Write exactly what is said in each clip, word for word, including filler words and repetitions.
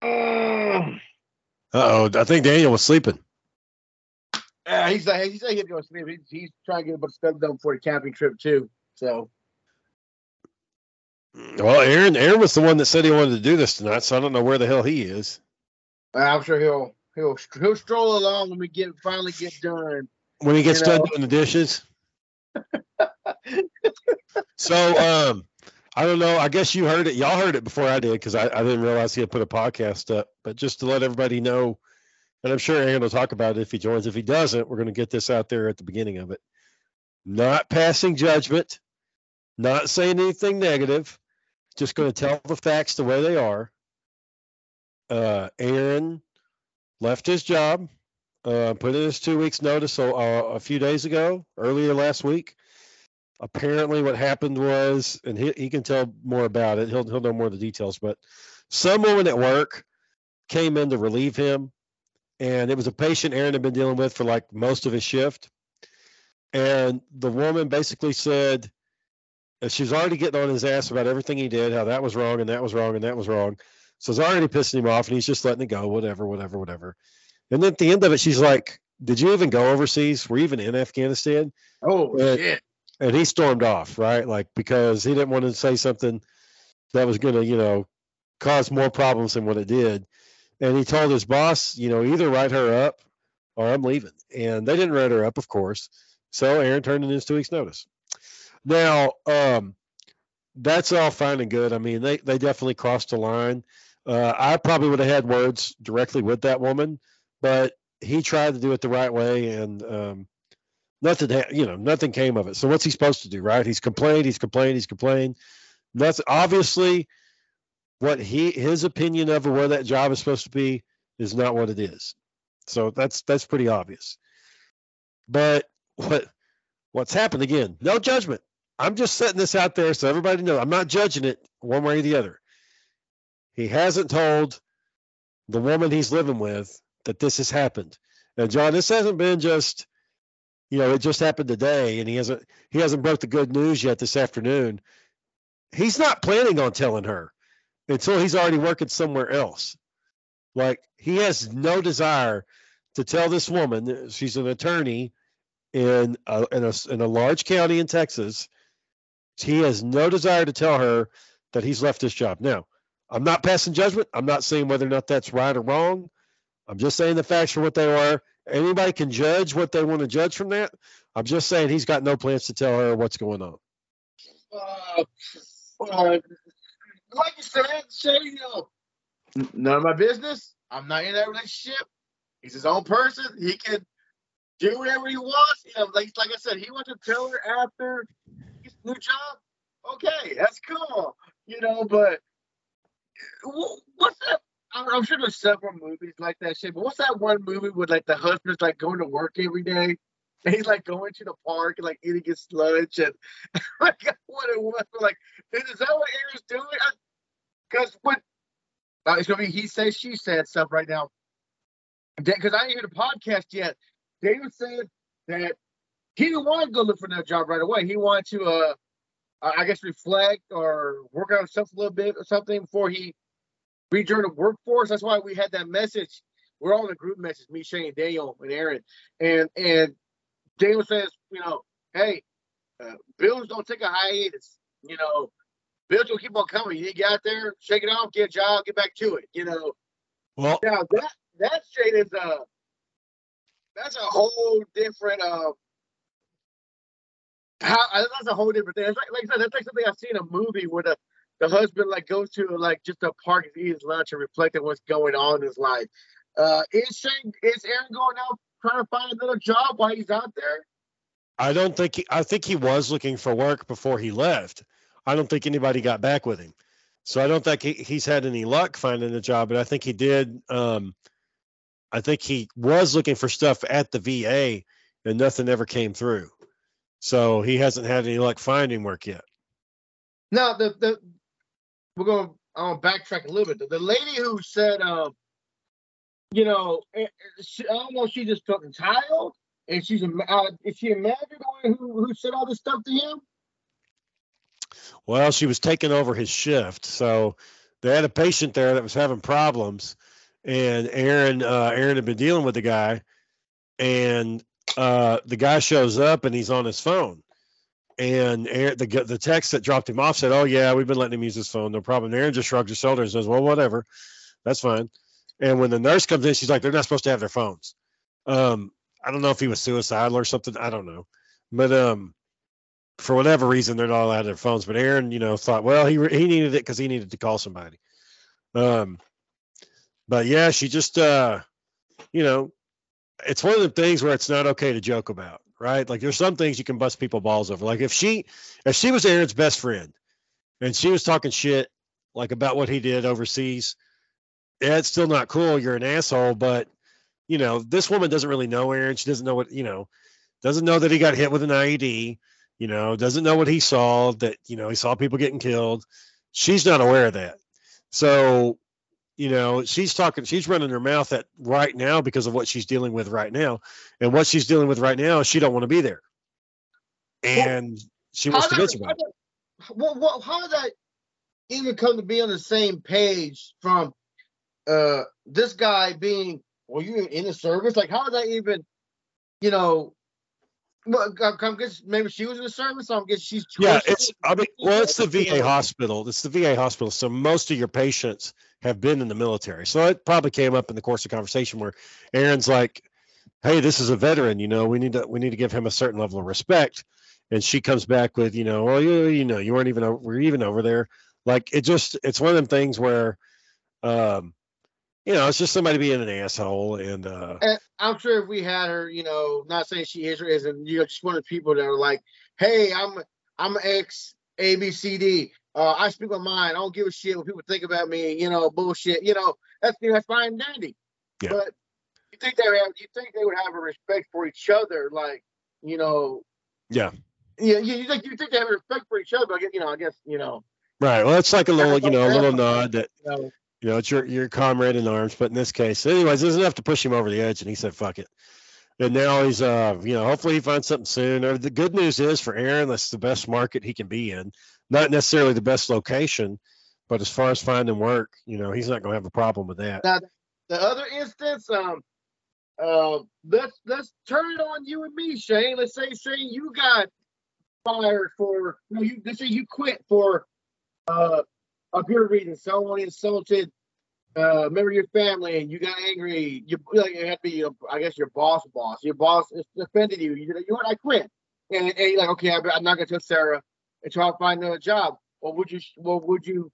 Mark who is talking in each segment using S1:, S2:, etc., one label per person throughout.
S1: Uh,
S2: Uh-oh, I think Daniel was sleeping.
S1: uh, he's like he's like he's going to sleep. He's, he's trying to get a bunch of stuff done for the camping trip too. So.
S2: Well, Aaron, Aaron was the one that said he wanted to do this tonight, so I don't know where the hell he is.
S1: I'm sure he'll he'll he'll stroll along when we get finally get done.
S2: When he gets done know? doing the dishes. So, um, I don't know. I guess you heard it. Y'all heard it before I did because I, I didn't realize he had put a podcast up. But just to let everybody know, and I'm sure Aaron will talk about it if he joins. If he doesn't, we're going to get this out there at the beginning of it. Not passing judgment, not saying anything negative, just going to tell the facts the way they are. Uh, Aaron left his job, uh, put in his two weeks notice uh, a few days ago, earlier last week. Apparently what happened was, and he, he can tell more about it, he'll, he'll know more of the details, but some woman at work came in to relieve him, and it was a patient Aaron had been dealing with for like most of his shift. And the woman basically said, she was already getting on his ass about everything he did, how that was wrong and that was wrong and that was wrong. So it's already pissing him off, and he's just letting it go, whatever, whatever, whatever. And then at the end of it, she's like, did you even go overseas? Were you even in Afghanistan?
S1: Oh,
S2: and,
S1: shit.
S2: And he stormed off, right? Like, because he didn't want to say something that was going to, you know, cause more problems than what it did. And he told his boss, you know, either write her up or I'm leaving. And they didn't write her up, of course. So Aaron turned in his two weeks notice. Now, um, that's all fine and good. I mean, they, they definitely crossed the line. Uh, I probably would have had words directly with that woman, but he tried to do it the right way, and um, nothing, ha- you know, nothing came of it. So what's he supposed to do, right? He's complained, he's complained, he's complained. Nothing. Obviously, what he his opinion of where that job is supposed to be is not what it is. So that's that's pretty obvious. But what what's happened again? No judgment. I'm just setting this out there so everybody knows. I'm not judging it one way or the other. He hasn't told the woman he's living with that this has happened. Now, John, this hasn't been just, you know, it just happened today, and he hasn't he hasn't broke the good news yet this afternoon. He's not planning on telling her until he's already working somewhere else. Like, he has no desire to tell this woman, she's an attorney in a, in a, in a large county in Texas. He has no desire to tell her that he's left his job. Now, I'm not passing judgment. I'm not saying whether or not that's right or wrong. I'm just saying the facts are what they are. Anybody can judge what they want to judge from that. I'm just saying he's got no plans to tell her what's going on.
S1: Uh, uh, like you said, Shady, you know, none of my business. I'm not in that relationship. He's his own person. He can do whatever he wants. You know, like like I said, he wants to tell her after his new job. Okay, that's cool. You know, but what's that? I'm sure there's several movies like that shit. But what's that one movie with like the husband's like going to work every day, and he's like going to the park and like eating his lunch, and like what it was. Like, is that what Aaron's doing? Because what uh, it's gonna be he said she said stuff right now. Because I didn't hear the podcast yet. David said that he didn't want to go look for another job right away. He wanted to, uh, I guess, reflect or work on himself a little bit or something before he rejoined the workforce. That's why we had that message. We're all in a group message, me, Shane, Daniel, and Aaron. And and Daniel says, you know, hey, uh, bills don't take a hiatus. You know, bills will keep on coming. You get out there, shake it off, get a job, get back to it. You know.
S2: Well,
S1: now that that shade is a that's a whole different uh. How that's a whole different thing. It's like, like I said, that's like something I've seen in a movie where the, the husband like goes to like just a park and eats lunch and reflect on what's going on in his life. Uh, is Shane, is Aaron going out trying to find another job while he's out there?
S2: I don't think he, I think he was looking for work before he left. I don't think anybody got back with him, so I don't think he, he's had any luck finding a job. But I think he did. Um, I think he was looking for stuff at the V A, and nothing ever came through. So he hasn't had any luck finding work yet.
S1: No, the the we're going to um, backtrack a little bit. The, the lady who said, um, you know, she, I don't know, she just felt entitled, and she's a uh, is she a manager, the one who who said all this stuff to him?
S2: Well, she was taking over his shift, so they had a patient there that was having problems, and Aaron uh, Aaron had been dealing with the guy, and uh, the guy shows up and he's on his phone, and Aaron, the the text that dropped him off said, "Oh yeah, we've been letting him use his phone, no problem." And Aaron just shrugs his shoulders and says, "Well, whatever, that's fine." And when the nurse comes in, she's like, "They're not supposed to have their phones." Um, I don't know if he was suicidal or something. I don't know, but um. For whatever reason, they're not allowed their phones. But Aaron, you know, thought, well, he he needed it because he needed to call somebody. Um, but yeah, she just, uh, you know, it's one of the things where it's not okay to joke about, right? Like there's some things you can bust people balls over. Like if she, if she was Aaron's best friend, and she was talking shit like about what he did overseas, yeah, it's still not cool. You're an asshole. But you know, this woman doesn't really know Aaron. She doesn't know what, you know, doesn't know that he got hit with an I E D. You know, doesn't know what he saw, that, you know, he saw people getting killed. She's not aware of that. So, you know, she's talking, she's running her mouth at right now because of what she's dealing with right now. And what she's dealing with right now, she don't want to be there. And well, she wants to bitch about it.
S1: Well, well, how did that even come to be on the same page from uh, this guy being, well, you in the service? Like, how did that even, you know, Well, I guess maybe she was in the service. So I guess she's.
S2: Yeah, it's. I mean, well, it's the V A hospital. It's the V A hospital. So most of your patients have been in the military. So it probably came up in the course of conversation where Aaron's like, "Hey, this is a veteran. You know, we need to we need to give him a certain level of respect." And she comes back with, you know, well, you you know, you weren't even over, we're even over there. Like it just, it's one of them things where, um, you know, it's just somebody being an asshole. And, uh,
S1: and I'm sure if we had her, you know, not saying she is or isn't, you know, just one of the people that are like, hey, I'm I'm ex A B C D. Uh, I speak my mind. I don't give a shit what people think about me. You know, bullshit. You know, that's you know, that's fine and dandy. Yeah. But you think they have, you think they would have a respect for each other, like, you know.
S2: Yeah.
S1: Yeah. You, you think you think they have a respect for each other? But you know, I guess you know.
S2: Right. Well, it's like a little, you know, a little nod that. You know, You know, it's your your comrade in arms, but in this case, anyways, there's enough to push him over the edge, and he said, "Fuck it." And now he's, uh, you know, hopefully he finds something soon. Or the good news is for Aaron, that's the best market he can be in. Not necessarily the best location, but as far as finding work, you know, he's not going to have a problem with that.
S1: Now, the other instance, um, uh, let's let's turn it on you and me, Shane. Let's say, Shane, you got fired for, you know, you let's say you quit for, uh. a good reason. Someone insulted uh, a member of your family, and you got angry. You like it had to be, your, I guess, your boss, boss. Your boss offended you. You, you know what? I quit. And, and you're like, okay, I'm not gonna tell Sarah and try to find another job. Well, would you? Well, would you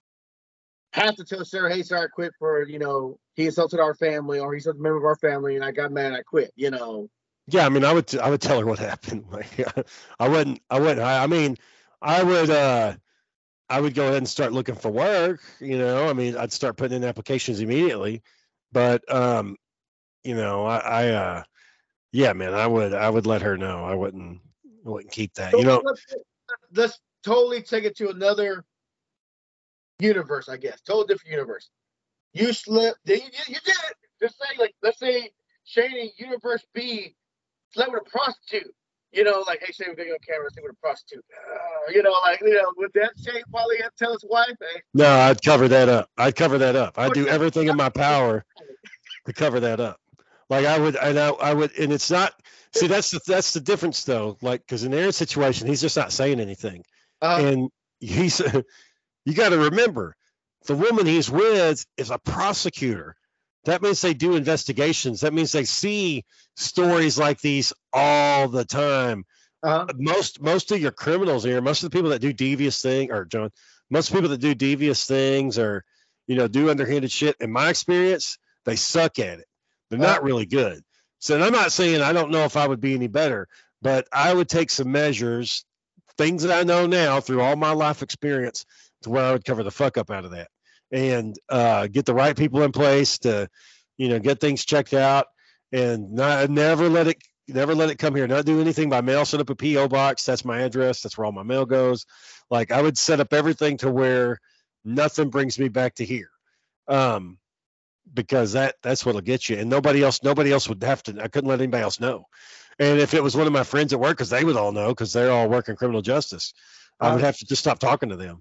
S1: have to tell Sarah, hey, Sarah, I quit for, you know, he insulted our family, or he insulted a member of our family, and I got mad, and I quit. You know.
S2: Yeah, I mean, I would, I would tell her what happened. Like, I wouldn't, I wouldn't. I, I mean, I would. uh I would go ahead and start looking for work, you know, I mean, I'd start putting in applications immediately, but, um, you know, I, I, uh, yeah, man, I would, I would let her know. I wouldn't, I wouldn't keep that, you know.
S1: Let's, let's totally take it to another universe, I guess, totally different universe. You slipped, you, you, you did it. Just say, like, let's say Shane in universe B slept with a prostitute. You know, like, hey, Shane, we're going to go on camera, see with a prostitute. Uh, you know, like, you know, with that, Shane probably have to tell his wife, hey.
S2: No, I'd cover that up. I'd cover that up. I'd do everything in my power to cover that up. Like, I would, and I, I would, and it's not, see, that's the, that's the difference, though. Like, because in Aaron's situation, he's just not saying anything. Uh, and he's, you got to remember, the woman he's with is a prosecutor. That means they do investigations. That means they see stories like these all the time. Uh-huh. Most most of your criminals here, most of the people that do devious things, or John, most people that do devious things or, you know, do underhanded shit, in my experience, they suck at it. They're uh-huh. not really good. So and I'm not saying I don't know if I would be any better, but I would take some measures, things that I know now through all my life experience, to where I would cover the fuck up out of that. And uh, get the right people in place to, you know, get things checked out, and not never let it never let it come here. Not do anything by mail. Set up a P O box. That's my address. That's where all my mail goes. Like, I would set up everything to where nothing brings me back to here, um, because that that's what'll get you. And nobody else nobody else would have to. I couldn't let anybody else know. And if it was one of my friends at work, because they would all know, because they're all working criminal justice, I would have to just stop talking to them.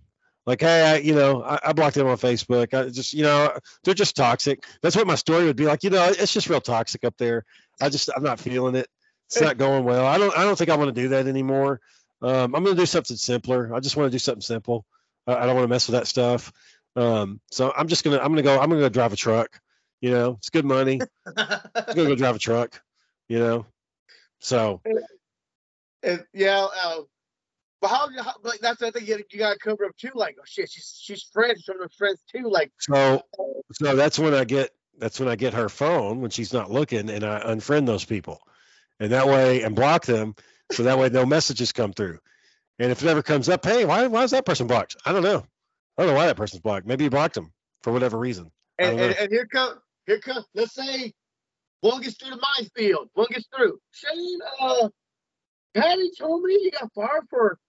S2: Like, hey, I, you know, I, I blocked them on Facebook. I just, you know, they're just toxic. That's what my story would be like. You know, it's just real toxic up there. I just, I'm not feeling it. It's not going well. I don't, I don't think I want to do that anymore. Um, I'm going to do something simpler. I just want to do something simple. I, I don't want to mess with that stuff. Um, so I'm just gonna, I'm gonna go. I'm gonna go drive a truck. You know, it's good money. I'm gonna go drive a truck. You know, so.
S1: And, yeah, uh, but how, how? Like that's the thing you, you gotta cover up too. Like, oh shit, she's she's friends, some of her friends too. Like,
S2: so, so that's when I get, that's when I get her phone when she's not looking, and I unfriend those people, and that way, and block them, so that way no messages come through. And if it ever comes up, hey, why, why is that person blocked? I don't know. I don't know why that person's blocked. Maybe you blocked them for whatever reason.
S1: and, and, and here come here come. Let's say one gets through the minefield. One gets through. Shane, uh, Patty told me you got fired for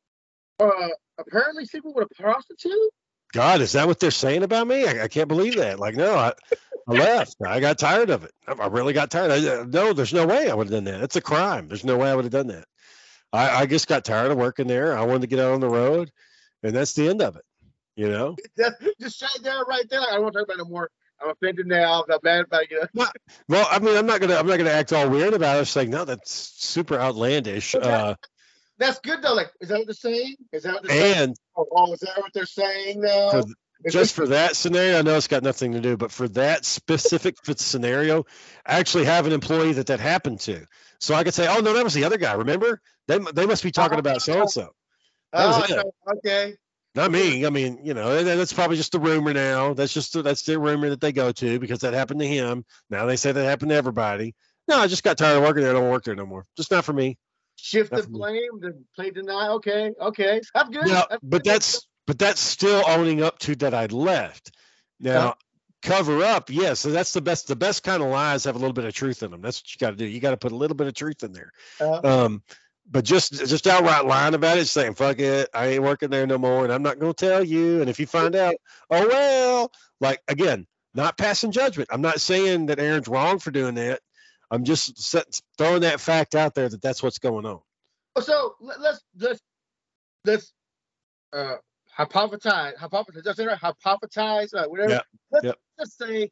S1: uh apparently sleeping with a prostitute.
S2: God, is that what they're saying about me? I, I can't believe that. Like, no, I, I left. I got tired of it. I, I really got tired. I, no, there's no way I would have done that. It's a crime. There's no way I would have done that. I, I just got tired of working there. I wanted to get out on the road, and that's the end of it. You know,
S1: just say there right there. I don't want to talk about it no more. I'm offended now. I'm mad about it.
S2: Well, well, I mean, I'm not gonna, I'm not gonna act all weird about it. It's like, no, that's super outlandish.
S1: That,
S2: uh,
S1: that's good though. Like, is that what they're saying? Is that what they're saying?
S2: And
S1: oh, oh, is that what they're saying now?
S2: for, just for that scenario, I know it's got nothing to do, but for that specific scenario, I actually have an employee that that happened to, so I could say, oh no, that was the other guy. Remember? They they must be talking about so and so.
S1: Oh, okay.
S2: Not me. I mean, you know, that's probably just a rumor now. That's just that's the rumor that they go to because that happened to him. Now they say that happened to everybody. No, I just got tired of working there. I don't work there no more. Just not for me.
S1: Shift not the blame, the play deny. Okay, okay, that's good.
S2: Yeah,
S1: that's
S2: but
S1: good.
S2: that's but that's still owning up to that I left. Now, yeah. Cover up, yes. Yeah, so that's the best. The best kind of lies have a little bit of truth in them. That's what you got to do. You got to put a little bit of truth in there. Uh-huh. Um, But just just outright lying about it, saying, fuck it, I ain't working there no more, and I'm not going to tell you. And if you find out, oh, well, like, again, not passing judgment. I'm not saying that Aaron's wrong for doing that. I'm just set, throwing that fact out there that that's what's going on.
S1: So let's, let's, let's uh, hypothesize, hypothesize, that's right, hypothesize, uh, whatever.
S2: Yeah.
S1: Let's,
S2: yep.
S1: let's say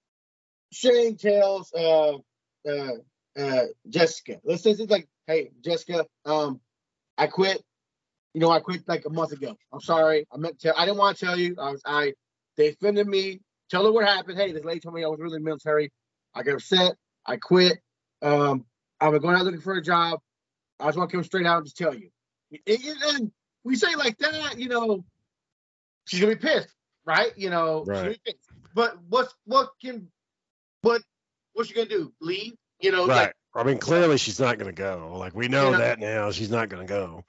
S1: Shane tells uh, uh, uh, Jessica, let's say it's like, hey, Jessica, um, I quit. You know, I quit like a month ago. I'm sorry. I meant to tell, I didn't want to tell you. I was, I, they offended me. Tell her what happened. Hey, this lady told me I was really in the military. I got upset. I quit. Um, I've been going out looking for a job. I just want to come straight out and just tell you. And we say like that, you know, she's gonna be pissed, right? You know,
S2: right.
S1: But what's what can, what, what's she gonna do? Leave? You know,
S2: right.
S1: Like,
S2: I mean, clearly she's not going to go. Like, we know, you know that now. She's not going to go.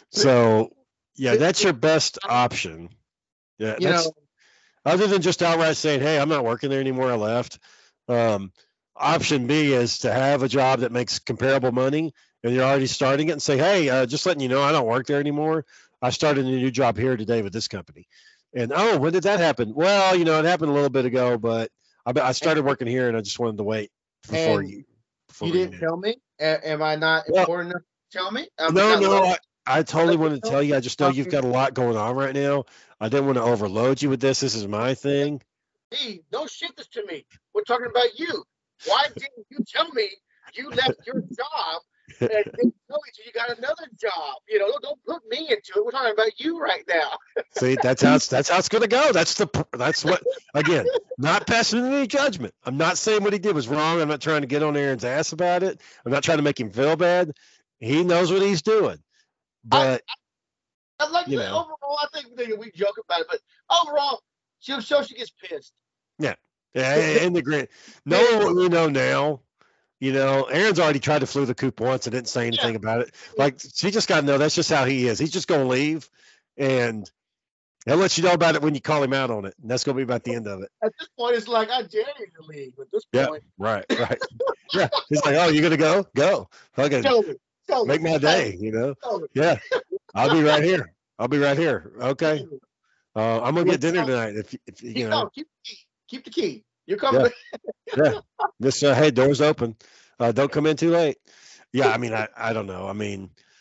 S2: So, yeah, that's your best option. Yeah, that's know, other than just outright saying, hey, I'm not working there anymore. I left. Um, option B is to have a job that makes comparable money, and you're already starting it, and say, hey, uh, just letting you know, I don't work there anymore. I started a new job here today with this company. And, oh, when did that happen? Well, you know, it happened a little bit ago, but I, I started working here, and I just wanted to wait before you.
S1: You didn't tell me? A- am I not well, important enough to tell me? I'm
S2: no, no, I, I totally wanted to tell you. I just know you've got a lot going on right now. I didn't want to overload you with this. This is my thing.
S1: Hey, don't shit this to me. We're talking about you. Why didn't you tell me you left your job and didn't tell me till you got another job? You know, don't, don't put me into it. We're talking about you right now.
S2: See, that's how it's that's how it's gonna go. That's the that's what again, not passing any judgment. I'm not saying what he did was wrong. I'm not trying to get on Aaron's ass about it. I'm not trying to make him feel bad. He knows what he's doing. But
S1: I, I, I like
S2: you
S1: that
S2: know.
S1: overall, I think we, we joke about it, but overall, she'll show she gets pissed.
S2: Yeah. Yeah, in the grand knowing what we know now. You know, Aaron's already tried to flew the coop once and didn't say anything yeah. about it. Like, she just got to know that's just how he is. He's just going to leave, and he'll let you know about it when you call him out on it. And that's going to be about the end of it.
S1: At this point, it's like, I dare you to leave. At this
S2: yeah,
S1: point.
S2: right, right. yeah. He's like, oh, you're going to go? Go. Fucking
S1: tell me, tell
S2: make
S1: me,
S2: my day, you know? Yeah. I'll be right here. I'll be right here. Okay. Uh, I'm going to get dinner tonight. If, if you know.
S1: Keep the key. Keep the key. You're coming.
S2: Yeah. yeah. This, uh, hey, door's open. Uh, don't come in too late. Yeah, I mean, I, I don't know. I mean,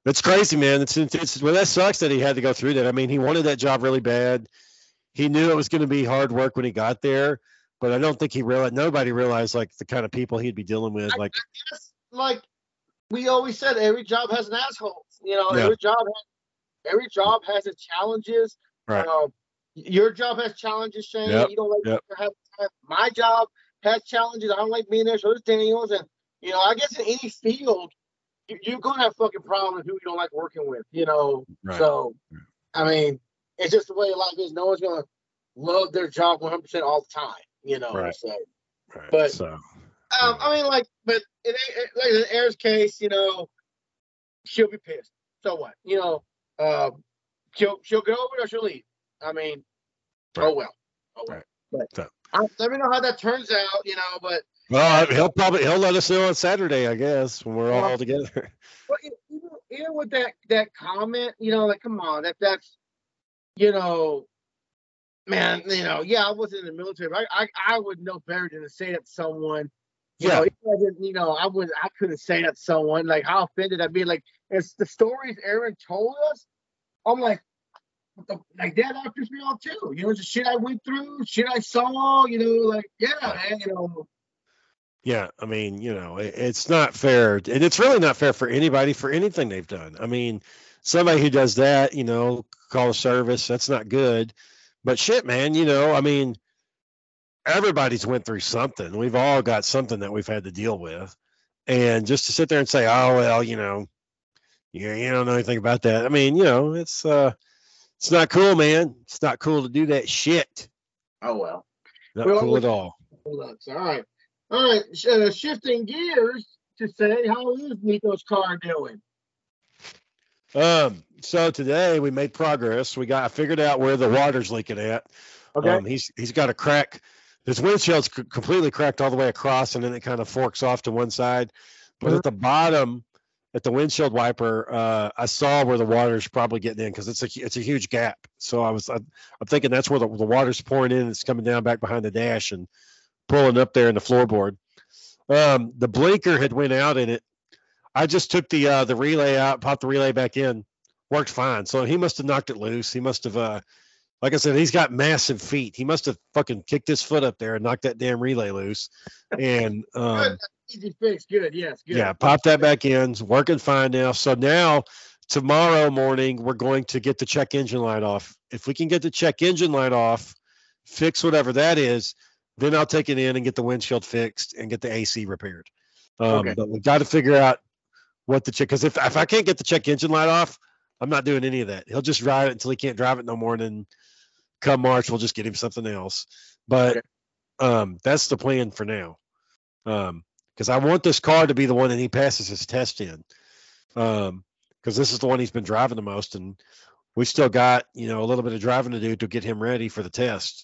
S2: It's crazy, man. It's, it's well, that sucks that he had to go through that. I mean, he wanted that job really bad. He knew it was going to be hard work when he got there, but I don't think he realized. Nobody realized like the kind of people he'd be dealing with. Like,
S1: I guess, like we always said, every job has an asshole. You know,
S2: Yeah.
S1: every job has every job has its challenges.
S2: Right.
S1: Um, your job has challenges, Shane.
S2: Yep.
S1: You don't like
S2: Yep.
S1: to have time. My job has challenges. I don't like being there. So does Daniels, and you know, I guess in any field, you, you're gonna have fucking problems with who you don't like working with. You know,
S2: Right.
S1: so I mean, it's just the way life is. No one's gonna love their job one hundred percent all the time. You know,
S2: Right.
S1: so.
S2: Right.
S1: But
S2: so,
S1: um, I mean, like, but in, like in Air's case, you know, she'll be pissed. So what? You know, um, she'll she'll go over it or she'll leave. I mean,
S2: Right.
S1: oh well. Oh well.
S2: Right.
S1: But
S2: So-
S1: I, let me know how that turns out. You know, but
S2: well, he'll probably he'll let us know on Saturday, I guess, when we're all
S1: Well-
S2: together.
S1: but even, even with that that comment, you know, like, come on, that that's, you know, man, you know, yeah, I wasn't in the military, but I I, I would know better than to say that to someone. You
S2: Yeah.
S1: know, if I didn't, you know, I would I couldn't say that to someone. Like, how offended I'd be. Like, it's the stories Aaron told us. I'm like, what the, like that offers me off too. You know, it's the shit I went through, shit I saw. You know, like, yeah, man, you know.
S2: Yeah, I mean, you know, it, it's not fair, and it's really not fair for anybody for anything they've done. I mean, somebody who does that, you know, call a service, that's not good. But shit, man, you know, I mean, everybody's went through something. We've all got something that we've had to deal with, and just to sit there and say, oh well, you know, you you don't know anything about that. I mean, you know, it's uh, it's not cool, man. It's not cool to do that shit.
S1: Oh well.
S2: Not
S1: Well,
S2: cool at all.
S1: All right, all right. sh- Uh, shifting gears to say, how is Nico's car doing?
S2: Um, so today we made progress. We got I figured out where the water's leaking at.
S1: Okay.
S2: Um, he's he's got a crack. His windshield's c- completely cracked all the way across, and then it kind of forks off to one side. But
S1: Mhm.
S2: at the bottom, at the windshield wiper, uh, I saw where the water's probably getting in because it's a hu- it's a huge gap. So I was I, I'm thinking that's where the, the water's pouring in. It's coming down back behind the dash and pulling up there in the floorboard. Um, the blinker had went out in it. I just took the uh, the relay out, popped the relay back in, worked fine. So he must have knocked it loose. He must have, uh, like I said, he's got massive feet. He must have fucking kicked his foot up there and knocked that damn relay loose. And um,
S1: Good. Easy fix. Good. Yes. Good.
S2: yeah, pop that back in. It's working fine now. So now tomorrow morning we're going to get the check engine light off. If we can get the check engine light off, fix whatever that is, then I'll take it in and get the windshield fixed and get the A C repaired. Um,
S1: Okay.
S2: But we've got to figure out what the check, because if if I can't get the check engine light off, I'm not doing any of that. He'll just drive it until he can't drive it no more, and then come March we'll just get him something else. But
S1: Okay.
S2: um, that's the plan for now. Um, because I want this car to be the one that he passes his test in. Um, because this is the one he's been driving the most, and we still got, you know, a little bit of driving to do to get him ready for the test.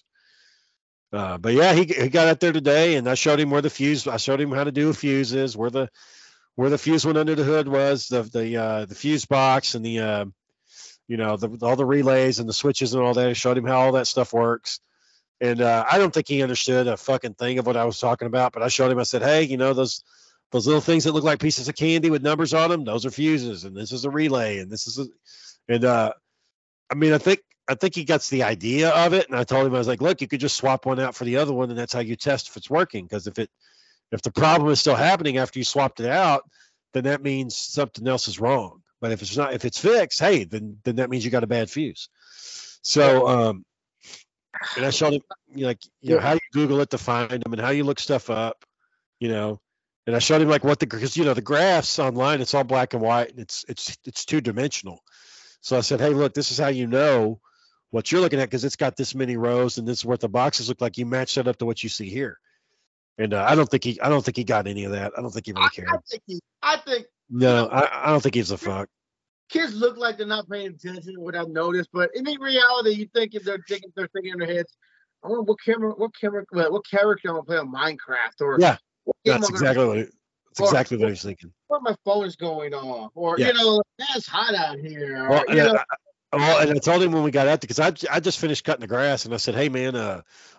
S2: Uh, but yeah, he he got out there today, and I showed him where the fuse. I showed him how to do a fuses, where the where the fuse went under the hood was, the the uh, the fuse box, and the uh, you know the, all the relays and the switches and all that. I showed him how all that stuff works, and uh, I don't think he understood a fucking thing of what I was talking about. But I showed him. I said, hey, you know those those little things that look like pieces of candy with numbers on them, those are fuses, and this is a relay, and this is a, and uh, I mean, I think I think he gets the idea of it. And I told him, I was like, look, you could just swap one out for the other one, and that's how you test if it's working. Because if it if the problem is still happening after you swapped it out, then that means something else is wrong. But if it's not, if it's fixed, hey, then then that means you got a bad fuse. So, um, and I showed him, you know, like, you know, how you Google it to find them and how you look stuff up, you know. And I showed him like what the, because you know the graphs online, it's all black and white, and it's it's it's two dimensional. So I said, hey, look, this is how you know what you're looking at, because it's got this many rows and this is what the boxes look like. You match that up to what you see here. And uh, I don't think he, I don't think he got any of that. I don't think he really
S1: I,
S2: cared.
S1: I think. He, I think
S2: No, I, I don't think he gives a fuck.
S1: kids look like they're not paying attention without notice, but in reality, you think if they're thinking, they're thinking in their heads, I wonder what camera, what camera, what character I'm gonna play on Minecraft, or
S2: Yeah,
S1: what game
S2: that's
S1: I'm gonna
S2: exactly what. He, that's
S1: or-
S2: exactly what he's thinking.
S1: where my phone is going off, or
S2: Yeah.
S1: you know, man, it's hot out here. Or,
S2: Well,
S1: you
S2: and
S1: know,
S2: I, well, and I told him when we got out there, because I I just finished cutting the grass, and I said, hey man, uh,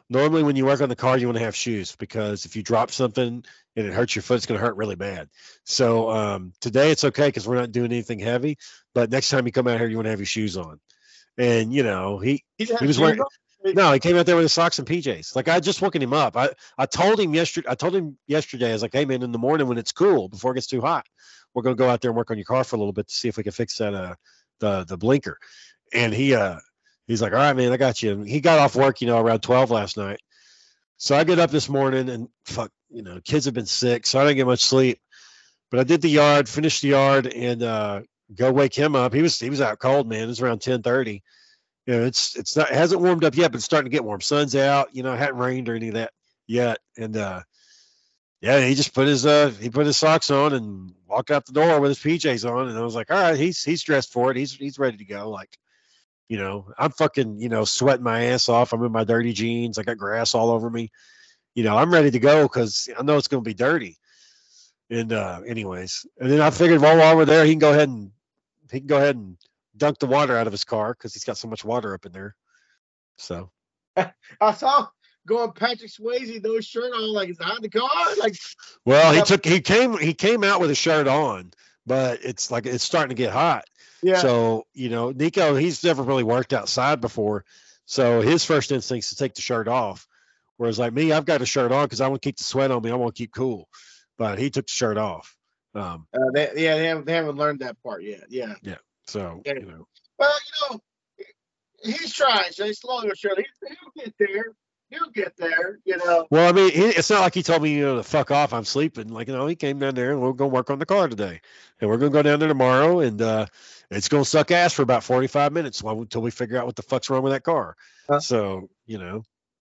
S2: normally when you work on the car, you want to have shoes because if you drop something and it hurts your foot, it's going to hurt really bad. So um, today it's okay because we're not doing anything heavy. But next time you come out here, you want to have your shoes on. And you know he
S1: He,
S2: he was wearing. No, he came out there with his socks and P Js. Like I just woken him up. I, I told him yesterday. I told him yesterday. I was like, "Hey man, in the morning when it's cool, before it gets too hot, we're gonna go out there and work on your car for a little bit to see if we can fix that uh the the blinker." And he uh he's like, "All right, man, I got you." And he got off work, you know, around twelve last night. So I get up this morning and fuck, you know, kids have been sick, so I didn't get much sleep. But I did the yard, finished the yard, and uh go wake him up. He was he was out cold, man. It was around ten thirty. You know, it's it's not it hasn't warmed up yet, but it's starting to get warm. Sun's out, you know, it hadn't rained or any of that yet. And uh yeah, he just put his uh he put his socks on and walked out the door with his P Js on, and I was like, all right, he's he's dressed for it. He's he's ready to go. Like, you know, I'm fucking, you know, sweating my ass off. I'm in my dirty jeans. I got grass all over me. You know, I'm ready to go because I know it's gonna be dirty. And uh anyways, and then I figured well, while we're there, he can go ahead and he can go ahead and dunk the water out of his car because he's got so much water up in there. So
S1: I saw going Patrick Swayze, no shirt on, like it's on the car. Like,
S2: well, he took he came he came out with a shirt on, but it's like it's starting to get hot.
S1: yeah.
S2: So you know, Nico, he's never really worked outside before, so his first instinct is to take the shirt off. Whereas like me, I've got a shirt on because I want to keep the sweat on me. I want to keep cool. But he took the shirt off. Um,
S1: uh, they, yeah, they haven't they haven't learned that part yet. Yeah.
S2: Yeah. So
S1: yeah.
S2: you know.
S1: Well, you know, he's trying. So he's slowly or surely he'll get there. He'll get there. You know.
S2: Well, I mean, he, it's not like he told me, you know, to fuck off. I'm sleeping. Like, you know, he came down there and we're going to work on the car today, and we're going to go down there tomorrow, and uh, it's going to suck ass for about forty-five minutes until we figure out what the fuck's wrong with that car. Huh? So, you know,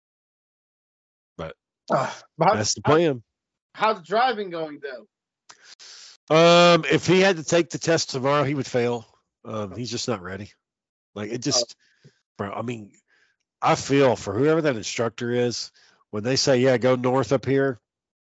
S2: but uh, that's the plan.
S1: How's the driving going though?
S2: Um, if he had to take the test tomorrow, he would fail. Um, he's just not ready. Like it just, oh. bro. I mean, I feel for whoever that instructor is when they say, "Yeah, go north up here."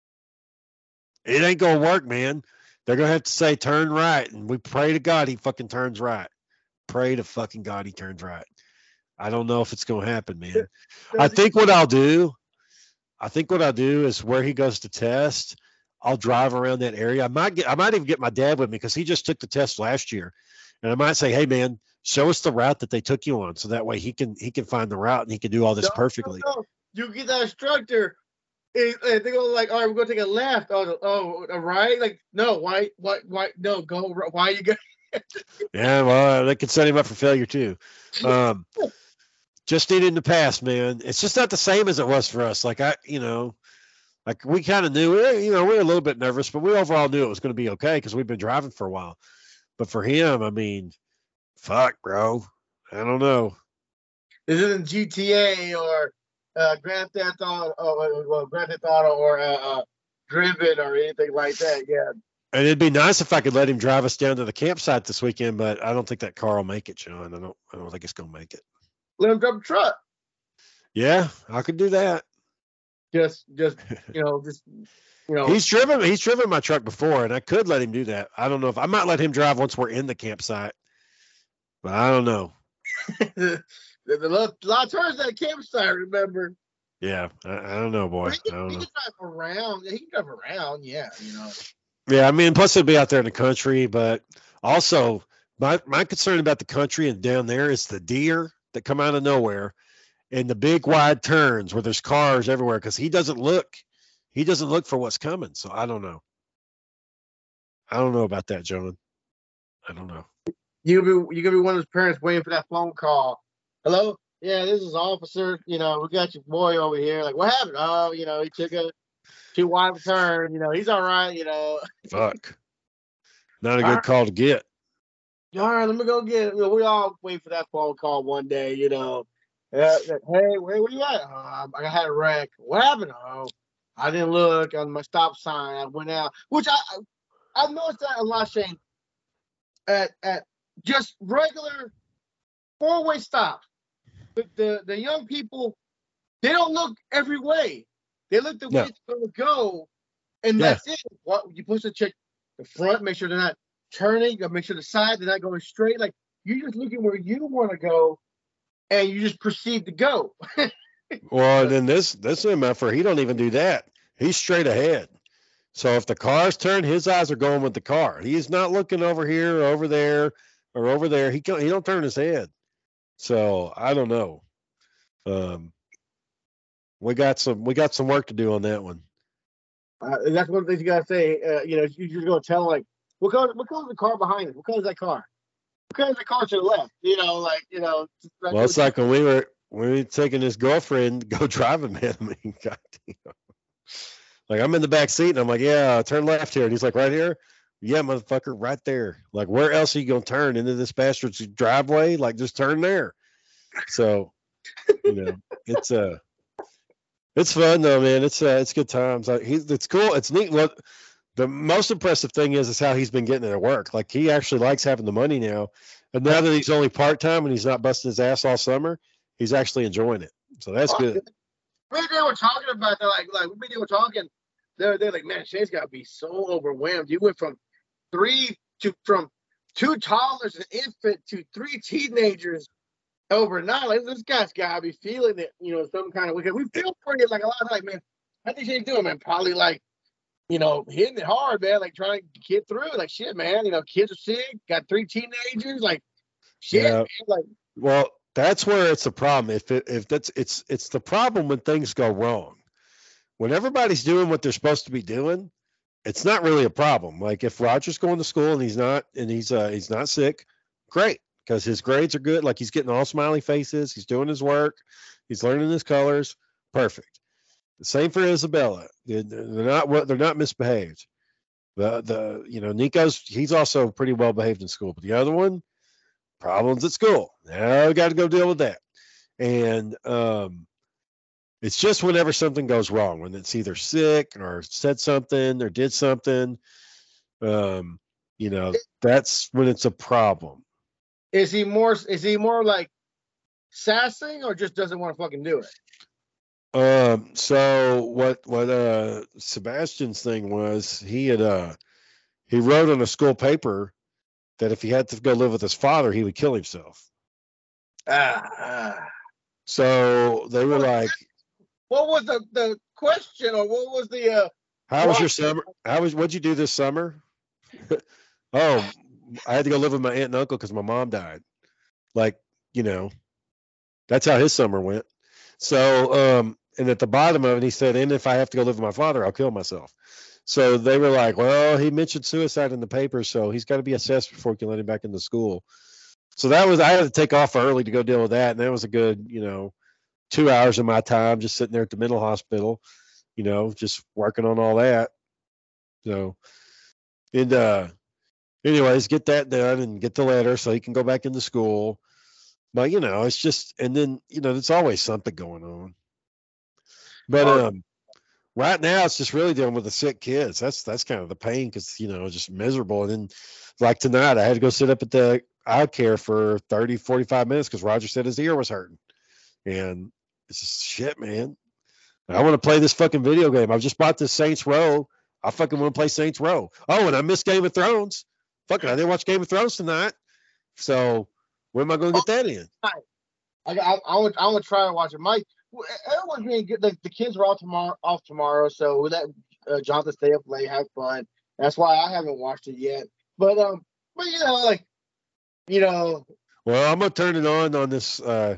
S2: It ain't gonna work, man. They're gonna have to say turn right, and we pray to God he fucking turns right. Pray to fucking God he turns right. I don't know if it's gonna happen, man. I think what I'll do, I think what I'll do is where he goes to test, I'll drive around that area. I might get, I might even get my dad with me because he just took the test last year, and I might say, "Hey, man, show us the route that they took you on, so that way he can he can find the route and he can do all this no, perfectly."
S1: No, no. You get that instructor, they go like, "All right, we're gonna take a left." Oh, oh, a right? Like, no, why, why, why? No, go. Why are you going?
S2: Yeah, well, they could set him up for failure too. Um, just needed in the past, man. It's just not the same as it was for us. Like I, you know. Like we kind of knew, you know, we were a little bit nervous, but we overall knew it was going to be okay because we've been driving for a while. But for him, I mean, fuck, bro. I don't know.
S1: This isn't G T A or uh, Grand Theft Auto, or, well, Grand Theft Auto or uh, uh, Driven or anything like that. Yeah.
S2: And it'd be nice if I could let him drive us down to the campsite this weekend, but I don't think that car will make it, John. I don't. I don't think it's going to make it.
S1: Let him drive a truck.
S2: Yeah, I could do that.
S1: Just, just, you know, just, you know.
S2: He's driven, he's driven my truck before, and I could let him do that. I don't know if I might let him drive once we're in the campsite, but I don't know.
S1: the, the, the lot of turns that campsite, remember?
S2: Yeah, I, I don't know, boy.
S1: He can,
S2: I don't
S1: he
S2: know.
S1: can drive around. He can drive around, yeah, you know.
S2: Yeah, I mean, plus it'd be out there in the country, but also my my concern about the country and down there is the deer that come out of nowhere. And the big wide turns where there's cars everywhere because he doesn't look, he doesn't look for what's coming. So I don't know. I don't know about that, John. I don't know.
S1: You be you gonna be one of those parents waiting for that phone call. Hello, yeah, this is officer. You know, we got your boy over here. Like, what happened? Oh, you know, he took a too wide turn. You know, he's all right. You know.
S2: Fuck. Not a good right. call to get.
S1: All right, let me go get it. You know, we all wait for that phone call one day. You know. Yeah, hey, where, where you at? Uh, I had a wreck. What happened? Oh, I didn't look on my stop sign. I went out, which I I noticed that a lot, Shane. At at just regular four way stops, the, the the young people, they don't look every way. They look the way no. it's gonna go, and yeah. that's it. What you supposed to check the front, make sure they're not turning, make sure the side they're not going straight. Like you're just looking where you want to go. And you just proceed to go.
S2: Well, then this this M F R, he don't even do that. He's straight ahead. So if the car's turned, his eyes are going with the car. He's not looking over here, or over there, or over there. He can't, he don't turn his head. So I don't know. Um, we got some we got some work to do on that one.
S1: Uh, that's one of the things you gotta say. Uh, you know, you're just gonna tell like, what color, what color is the car behind it? What color is that car? What color is the car to the left? You know, like you know.
S2: Well, it's like when we were when we were taking his girlfriend to go driving, man. I mean, God damn. Like I'm in the back seat and I'm like, yeah, turn left here. And he's like, right here? Yeah, motherfucker, right there. Like, where else are you gonna turn? Into this bastard's driveway? Like, just turn there. So, you know, it's uh it's fun though, man. It's uh it's good times. Like he's it's cool. It's neat. What the most impressive thing is is how he's been getting it at work. Like he actually likes having the money now. And now that he's only part time and he's not busting his ass all summer, he's actually enjoying it. So that's good.
S1: We they were talking about that, like like we were talking. They're they're like, man, Shane's got to be so overwhelmed. You went from three to from two toddlers, an infant, to three teenagers overnight. Like this guy's got to be feeling it, you know, some kind of way. We feel pretty like a lot of like, man, I think Shane's doing, man, probably like, you know, hitting it hard, man, like trying to get through. Like shit, man, you know, kids are sick, got three teenagers, like shit,
S2: yeah.
S1: man, like.
S2: Well, that's where it's a problem. If it, if that's it's it's the problem when things go wrong. When everybody's doing what they're supposed to be doing, it's not really a problem. Like if Roger's going to school and he's not and he's uh he's not sick, great, because his grades are good. Like he's getting all smiley faces, he's doing his work, he's learning his colors, perfect. The same for Isabella. They're, they're not they're not misbehaved. The the you know Nico's he's also pretty well behaved in school, but the other one, problems at school. Now we got to go deal with that. And um it's just whenever something goes wrong, when it's either sick or said something or did something, um, you know, that's when it's a problem.
S1: Is he more? Is he more like sassing, or just doesn't want to fucking do it?
S2: Um. So what? What? Uh, Sebastian's thing was he had uh he wrote on a school paper that if he had to go live with his father, he would kill himself.
S1: Ah.
S2: So they were like.
S1: What was the, the question, or what was the? Uh,
S2: how was your summer? How was what'd you do this summer? Oh, I had to go live with my aunt and uncle because my mom died. Like, you know, that's how his summer went. So, um, and at the bottom of it, he said, "And if I have to go live with my father, I'll kill myself." So they were like, "Well, he mentioned suicide in the paper, so he's got to be assessed before we can let him back into school." So that was I had to take off early to go deal with that, and that was a good, you know. Two hours of my time just sitting there at the mental hospital, you know, just working on all that. So, and uh, anyways, get that done and get the letter so he can go back into school. But you know, it's just, and then you know, there's always something going on. But um, right now it's just really dealing with the sick kids. That's that's kind of the pain because you know, just miserable. And then, like tonight, I had to go sit up at the eye care for thirty, forty-five minutes because Roger said his ear was hurting, and it's just shit, man. I want to play this fucking video game. I've just bought this Saints Row. I fucking want to play Saints Row. Oh, and I missed Game of Thrones. Fuck it, I didn't watch Game of Thrones tonight. So when am I going to get that in?
S1: I I, I would I would try to watch it. Mike, everyone's being good. Like the kids are all tomorrow off tomorrow, so we let uh, Jonathan stay up late, have fun. That's why I haven't watched it yet. But um, but you know, like you know.
S2: Well, I'm gonna turn it on on this. Uh,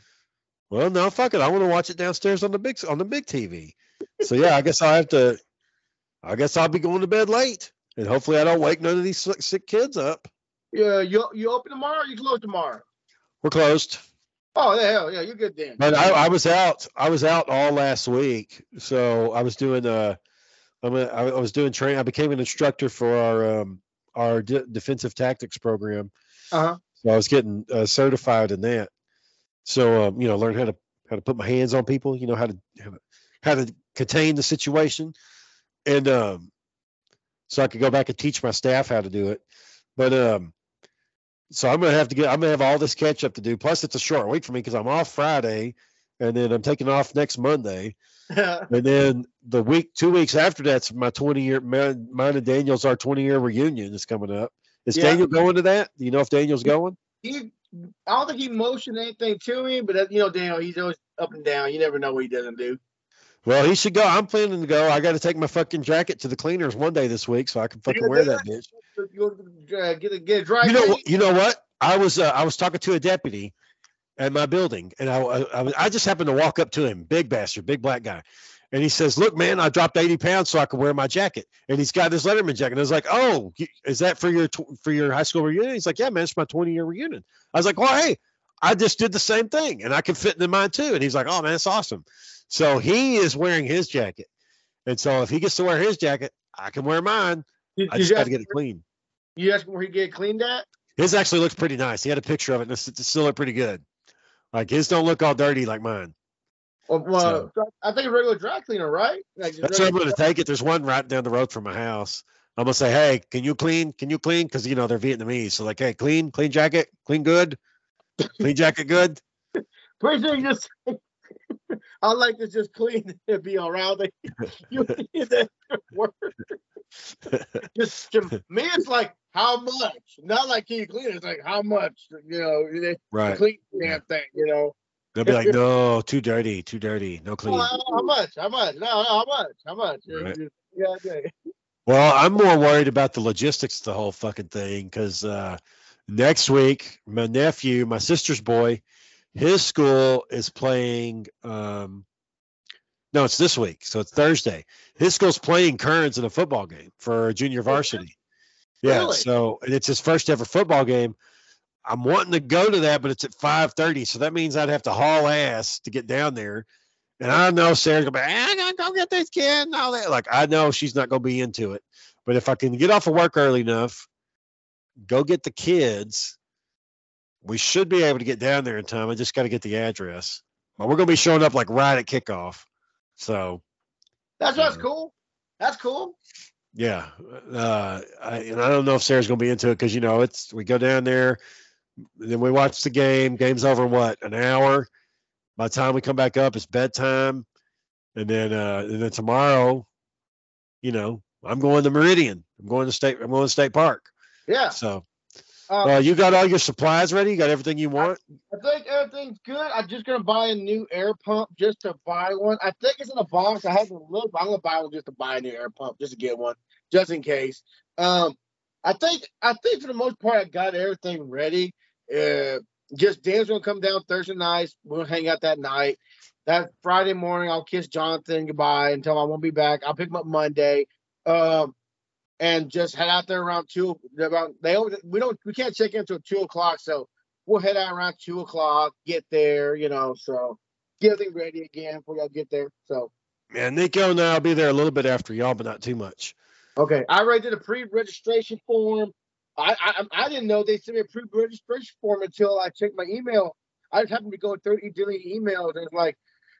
S2: Well, no, fuck it. I want to watch it downstairs on the big on the big T V. So yeah, I guess I have to. I guess I'll be going to bed late, and hopefully I don't wake none of these sick, sick kids up.
S1: Yeah, you you open tomorrow? Or you close tomorrow?
S2: We're closed.
S1: Oh yeah, hell yeah, you're good then.
S2: But I, I was out. I was out all last week, so I was doing. Uh, I'm a, I was doing training. I became an instructor for our um our de- defensive tactics program.
S1: Uh huh.
S2: So I was getting uh, certified in that. So, um, you know, learn how to how to put my hands on people, you know, how to how to, how to contain the situation. And um, so I could go back and teach my staff how to do it. But um, so I'm going to have to get, I'm going to have all this catch up to do. Plus, it's a short week for me because I'm off Friday and then I'm taking off next Monday. And then the week, two weeks after that's my twenty year, mine, mine and Daniel's, our twenty year reunion is coming up. Is yeah. Daniel going to that? Do you know if Daniel's going?
S1: He I don't think he motioned anything to me, but that, you know, Daniel, he's always up and down. You never know what he doesn't do.
S2: Well, he should go. I'm planning to go. I got to take my fucking jacket to the cleaners one day this week so I can fucking wear that bitch.
S1: You uh, get a get a dry.
S2: You know, you know what? I was uh, I was talking to a deputy at my building, and I, I I just happened to walk up to him, big bastard, big black guy, and he says, "Look, man, I dropped eighty pounds so I can wear my jacket." And he's got his Letterman jacket. And I was like, "Oh, is that for your for your high school reunion?" He's like, "Yeah, man, it's my twenty year reunion." I was like, "Well, hey, I just did the same thing, and I can fit into mine too." And he's like, "Oh man, it's awesome." So he is wearing his jacket, and so if he gets to wear his jacket, I can wear mine.
S1: Did,
S2: I just got to get it clean.
S1: You asked him where he get it cleaned at?
S2: His actually looks pretty nice. He had a picture of it, and it still looked pretty good. Like his don't look all dirty like mine.
S1: Well, well so, I think a regular dry cleaner, right? Like
S2: that's where I'm going to take it. There's one right down the road from my house. I'm gonna say, hey, can you clean? Can you clean? Because you know they're Vietnamese, so like, hey, clean, clean jacket, clean good, clean jacket good.
S1: Pretty sure you just. I like to just clean and be around it. You need that word. Just to me, it's like how much? Not like can you clean it? It's like how much? You know,
S2: right?
S1: Clean the damn thing. You know.
S2: They'll be like, no, too dirty, too dirty, no clean.
S1: Oh, how much? How much? No, no, how much? How much? Right. Yeah, okay.
S2: Well, I'm more worried about the logistics of the whole fucking thing because uh, next week, my nephew, my sister's boy, his school is playing. Um, no, it's this week, so it's Thursday. His school's playing Kearns in a football game for junior varsity. Yeah,
S1: really?
S2: So and it's his first ever football game. I'm wanting to go to that, but it's at five thirty, so that means I'd have to haul ass to get down there. And I know Sarah's gonna be, I gotta go get this kid and all that. Like I know she's not gonna be into it, but if I can get off of work early enough, go get the kids. We should be able to get down there in time. I just got to get the address. But we're going to be showing up like right at kickoff. So
S1: that's that's uh, cool. That's cool.
S2: Yeah. Uh, I, and I don't know if Sarah's going to be into it because, you know, it's we go down there, then we watch the game. Game's over in what, an hour? By the time we come back up, it's bedtime. And then uh, and then tomorrow, you know, I'm going to Meridian. I'm going to state. I'm going to State Park.
S1: Yeah.
S2: So.
S1: Um,
S2: uh, you got all your supplies ready? You got everything you want?
S1: I, I think everything's good. I'm just gonna buy a new air pump just to buy one. I think it's in a box. I haven't looked. But I'm gonna buy one just to buy a new air pump, just to get one, just in case. Um, I think I think for the most part I got everything ready. Uh, just Dan's gonna come down Thursday night. We'll hang out that night. That Friday morning, I'll kiss Jonathan goodbye and tell him I won't be back. I'll pick him up Monday. Um. And just head out there around two. About they we don't we can't check in until two o'clock, so we'll head out around two o'clock. Get there, you know. So get everything ready again before y'all get there. So
S2: yeah, Nico and I'll be there a little bit after y'all, but not too much.
S1: Okay, I already did a pre-registration form. I I, I didn't know they sent me a pre-registration form until I checked my email. I just happened to be going through deleting emails and it's like.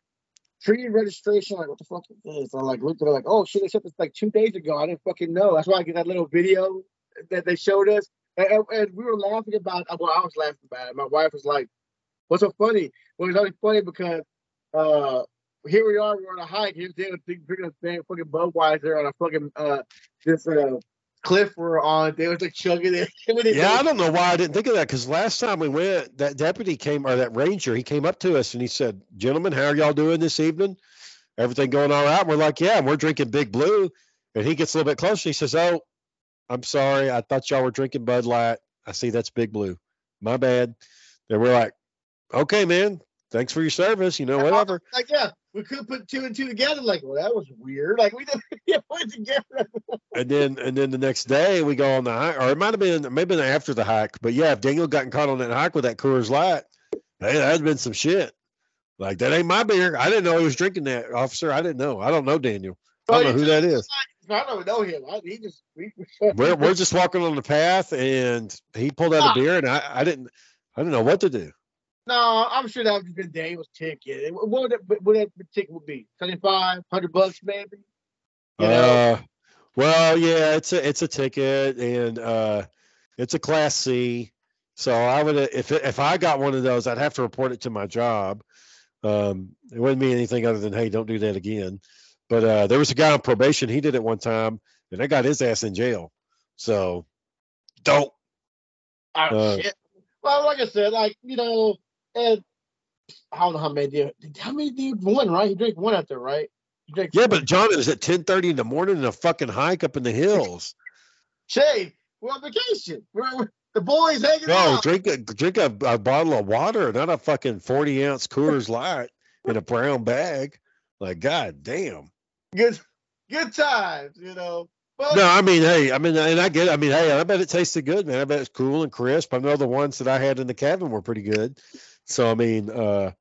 S1: Pre-registration, like what the fuck is this? I like looked at it like, oh shit, they sent this like two days ago. I didn't fucking know. That's why I get that little video that they showed us, and, and, and we were laughing about. Well, I was laughing about it. My wife was like, "What's so funny?" Well, it's only funny because uh, here we are, we're on a hike. Here's David picking up fucking Budweiser on a fucking uh, this uh, cliff we're on. They was like chugging it.
S2: Yeah, I don't know why I didn't think of that because last time we went, that deputy came or that ranger, he came up to us and he said, "Gentlemen, how are y'all doing this evening? Everything going all right?" We're like, "Yeah, we're drinking Big Blue." And he gets a little bit closer. He says, "Oh, I'm sorry. I thought y'all were drinking Bud Light. I see that's Big Blue. My bad." And we're like, "Okay, man. Thanks for your service. You know, whatever."
S1: Like, yeah, we could put two and two together. Like, well, that was weird. Like, we didn't put it together.
S2: and then, and then the next day we go on the hike, or it might have been maybe after the hike. But yeah, if Daniel gotten caught on that hike with that Coors Light, hey, that'd been some shit. Like that ain't my beer. I didn't know he was drinking that, officer. I didn't know. I don't know Daniel. I don't know who that is.
S1: I don't know him. I, he just we,
S2: we're we're just walking on the path, and he pulled out a beer, and I, I didn't I didn't know what to do.
S1: No, I'm sure that would have been Daniel's ticket. What would that, what that ticket would be? seventy-five, one hundred bucks, maybe.
S2: You know? Uh, well, yeah, it's a it's a ticket, and uh, it's a Class C. So I would if if I got one of those, I'd have to report it to my job. Um, it wouldn't mean anything other than, hey, don't do that again. But uh, there was a guy on probation. He did it one time, and they got his ass in jail. So don't.
S1: Oh, uh, shit. Well, like I said, like you know, and I don't know how many deer. How many deer? One, right? He drank one out there, right? He drank
S2: Yeah,
S1: one.
S2: but John, it was at ten thirty in the morning in a fucking hike up in the hills.
S1: Shade, we're on vacation. We're, we're the boys hanging
S2: No,
S1: out.
S2: drink a drink a, a bottle of water, not a fucking forty ounce Coors Light in a brown bag. Like, god damn.
S1: Good, good times, you know. But
S2: No, I mean, hey, I mean, and I get it. I mean, hey, I bet it tasted good, man. I bet it's cool and crisp. I know the ones that I had in the cabin were pretty good. So, I mean, uh,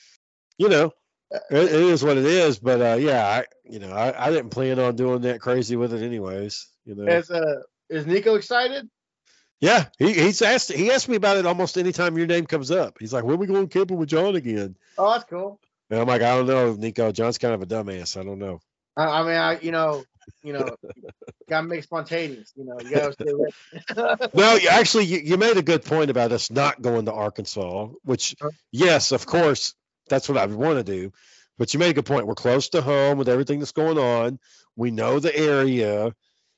S2: you know, it, it is what it is. But uh, yeah, I, you know, I, I didn't plan on doing that crazy with it, anyways. You know,
S1: is uh, is Nico excited?
S2: yeah, he he's asked he asked me about it almost any time your name comes up. He's like, "When are we going camping with John again?"
S1: Oh, that's cool.
S2: And I'm like, "I don't know, Nico. John's kind of a dumbass. I don't know."
S1: I, I mean, I you know, you know, gotta make spontaneous. You know, you gotta stay ready.
S2: No, you, actually, you, you made a good point about us not going to Arkansas, which, yes, of course, that's what I want to do. But you made a good point. We're close to home with everything that's going on. We know the area,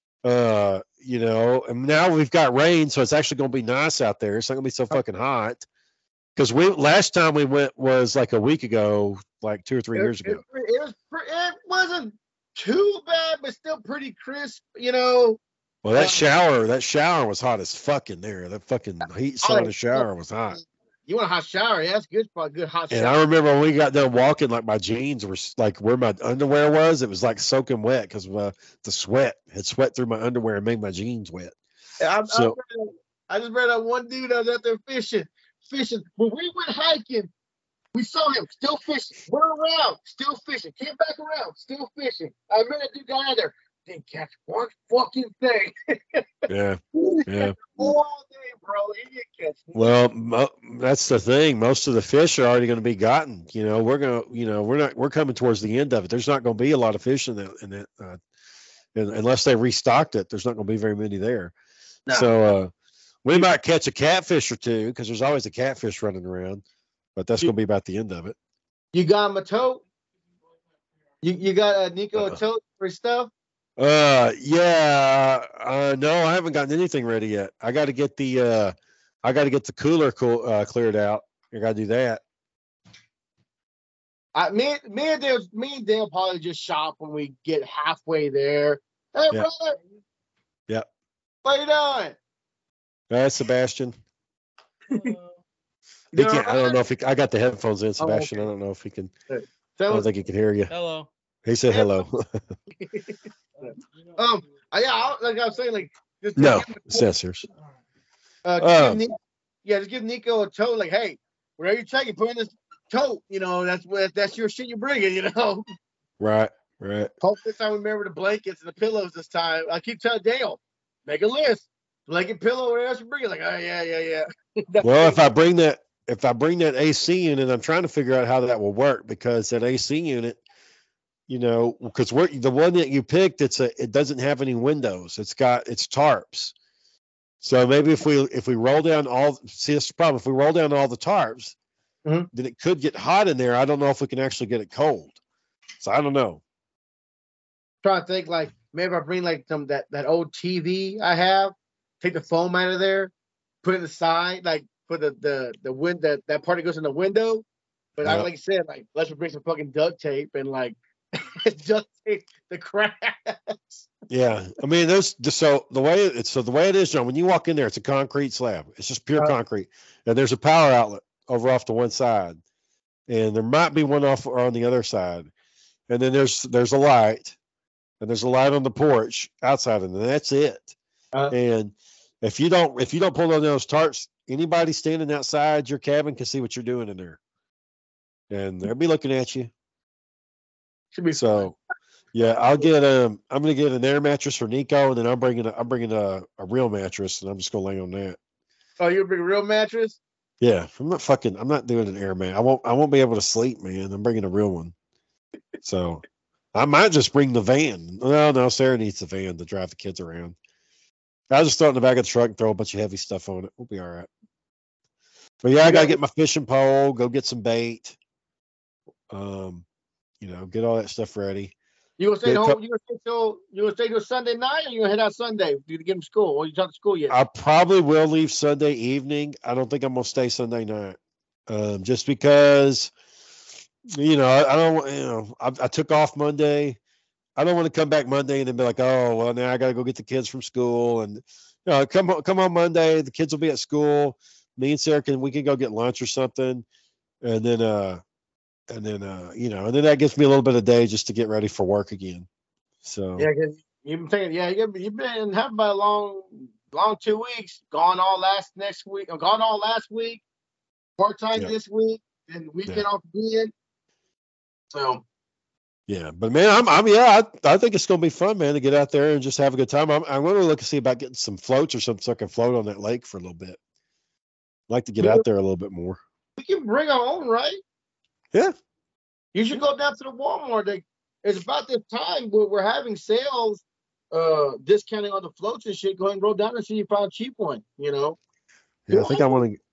S2: uh, you know, and now we've got rain, so it's actually going to be nice out there. It's not going to be so fucking hot. Because we last time we went was like a week ago, like two or three
S1: it,
S2: years ago.
S1: It, it was it wasn't too bad, but still pretty crisp. You know.
S2: Well, that shower, that shower was hot as fuck in there. That fucking heat sauna shower was hot.
S1: You want a hot shower? Yeah, that's good. For a good hot shower.
S2: And I remember when we got done walking, like my jeans were like where my underwear was. It was like soaking wet because uh, the sweat had sweat through my underwear and made my jeans wet.
S1: I,
S2: so,
S1: I, I just read that one dude that was out there fishing, fishing. When we went hiking, we saw him still fishing. Went around, still fishing. Came back around, still fishing. I remember that dude got out there. Didn't catch one fucking thing.
S2: yeah, yeah.
S1: All day, bro. He didn't catch one.
S2: Well, mo- that's the thing. Most of the fish are already going to be gotten. You know, we're gonna, you know, we're not, we're coming towards the end of it. There's not going to be a lot of fish in that, in that, uh, unless they restocked it. There's not going to be very many there. No. So uh, we might catch a catfish or two because there's always a catfish running around, but that's going to be about the end of it.
S1: You got him a tote? You you got a Nico uh, a tote for stuff?
S2: Uh, yeah. Uh, no, I haven't gotten anything ready yet. I got to get the uh, I got to get the cooler cool, uh, cleared out. I got to do that.
S1: I me me and Dale me and Dale probably just shop when we get halfway there. Hey,
S2: yeah.
S1: brother.
S2: Yep.
S1: What you doing?
S2: That's Sebastian. he can't, I don't know if he. I got the headphones in, Sebastian. Oh, okay. I don't know if he can. I don't think he can hear you.
S3: Hello.
S2: He said hello.
S1: um, yeah, I, like I was saying, like
S2: just no sensors.
S1: Uh, uh Nico, yeah, just give Nico a tote. Like, hey, wherever you check it, put in this tote. You know, that's what that's your shit you're bringing. You know.
S2: Right, right.
S1: Hope this time we remember the blankets and the pillows. This time, I keep telling Dale, make a list. Blanket, pillow, whatever else you bring. Like, oh yeah, yeah, yeah.
S2: Well, if I bring that, if I bring that A C unit, I'm trying to figure out how that will work because that A C unit. You know, because we're the one that you picked, it's a it doesn't have any windows. It's got it's tarps. So maybe if we if we roll down all see that's the problem. If we roll down all the tarps, mm-hmm. then it could get hot in there. I don't know if we can actually get it cold. So I don't know.
S1: I'm trying to think like maybe I bring like some that, that old T V I have, take the foam out of there, put it in the side, like put the the the wind that that part that goes in the window. But yep. I like I said, like let's bring some fucking duct tape and like just take the cracks.
S2: Yeah, I mean, there's just so the way it's so the way it is, John. When you walk in there, it's a concrete slab. It's just pure uh, concrete, and there's a power outlet over off to one side, and there might be one off on the other side, and then there's there's a light, and there's a light on the porch outside, and that's it. Uh, and if you don't if you don't pull on those tarps, anybody standing outside your cabin can see what you're doing in there, and they'll be looking at you.
S1: Should be
S2: so, fun. yeah. I'll get um. I'm gonna get an air mattress for Nico, and then I'm bringing a, I'm bringing a, a real mattress, and I'm just gonna lay on that.
S1: Oh, you bring a real mattress?
S2: Yeah, I'm not fucking. I'm not doing an air mat. I won't. I won't be able to sleep, man. I'm bringing a real one. So, I might just bring the van. No, no, Sarah needs the van to drive the kids around. I'll just throw it in the back of the truck and throw a bunch of heavy stuff on it. We'll be all right. But yeah, I gotta get my fishing pole. Go get some bait. Um. You know, get all that stuff ready.
S1: You gonna stay
S2: Get
S1: the
S2: a
S1: whole?
S2: cou-
S1: You gonna stay till you gonna stay till Sunday night, or you gonna head out Sunday? Do you get them to school? Or you talk to school yet?
S2: I probably will leave Sunday evening. I don't think I'm gonna stay Sunday night, um, just because you know I, I don't. You know, I, I took off Monday. I don't want to come back Monday and then be like, oh, well, now I got to go get the kids from school, and you know, come on, come on Monday. The kids will be at school. Me and Sarah can we can go get lunch or something, and then uh, and then uh, you know, and then that gives me a little bit of day just to get ready for work again. So
S1: Yeah, because you've been thinking. Yeah, you've been, you've been having about a long, long two weeks. Gone all last next week. Or gone all last week. Part time
S2: yeah,
S1: this week. Then
S2: yeah,
S1: weekend off again. So
S2: yeah. But man, I'm, I'm yeah, I, I think it's gonna be fun, man, to get out there and just have a good time. I'm, I'm gonna look and see about getting some floats or something so I can float on that lake for a little bit. I'd like to get
S1: we,
S2: out there a little bit more.
S1: we can bring our own, right?
S2: Yeah.
S1: You should go down to the Walmart. They, it's about this time where we're having sales, uh, discounting on the floats and shit. Go ahead and roll down and see if you found a cheap one. You know.
S2: Yeah, I think I want to.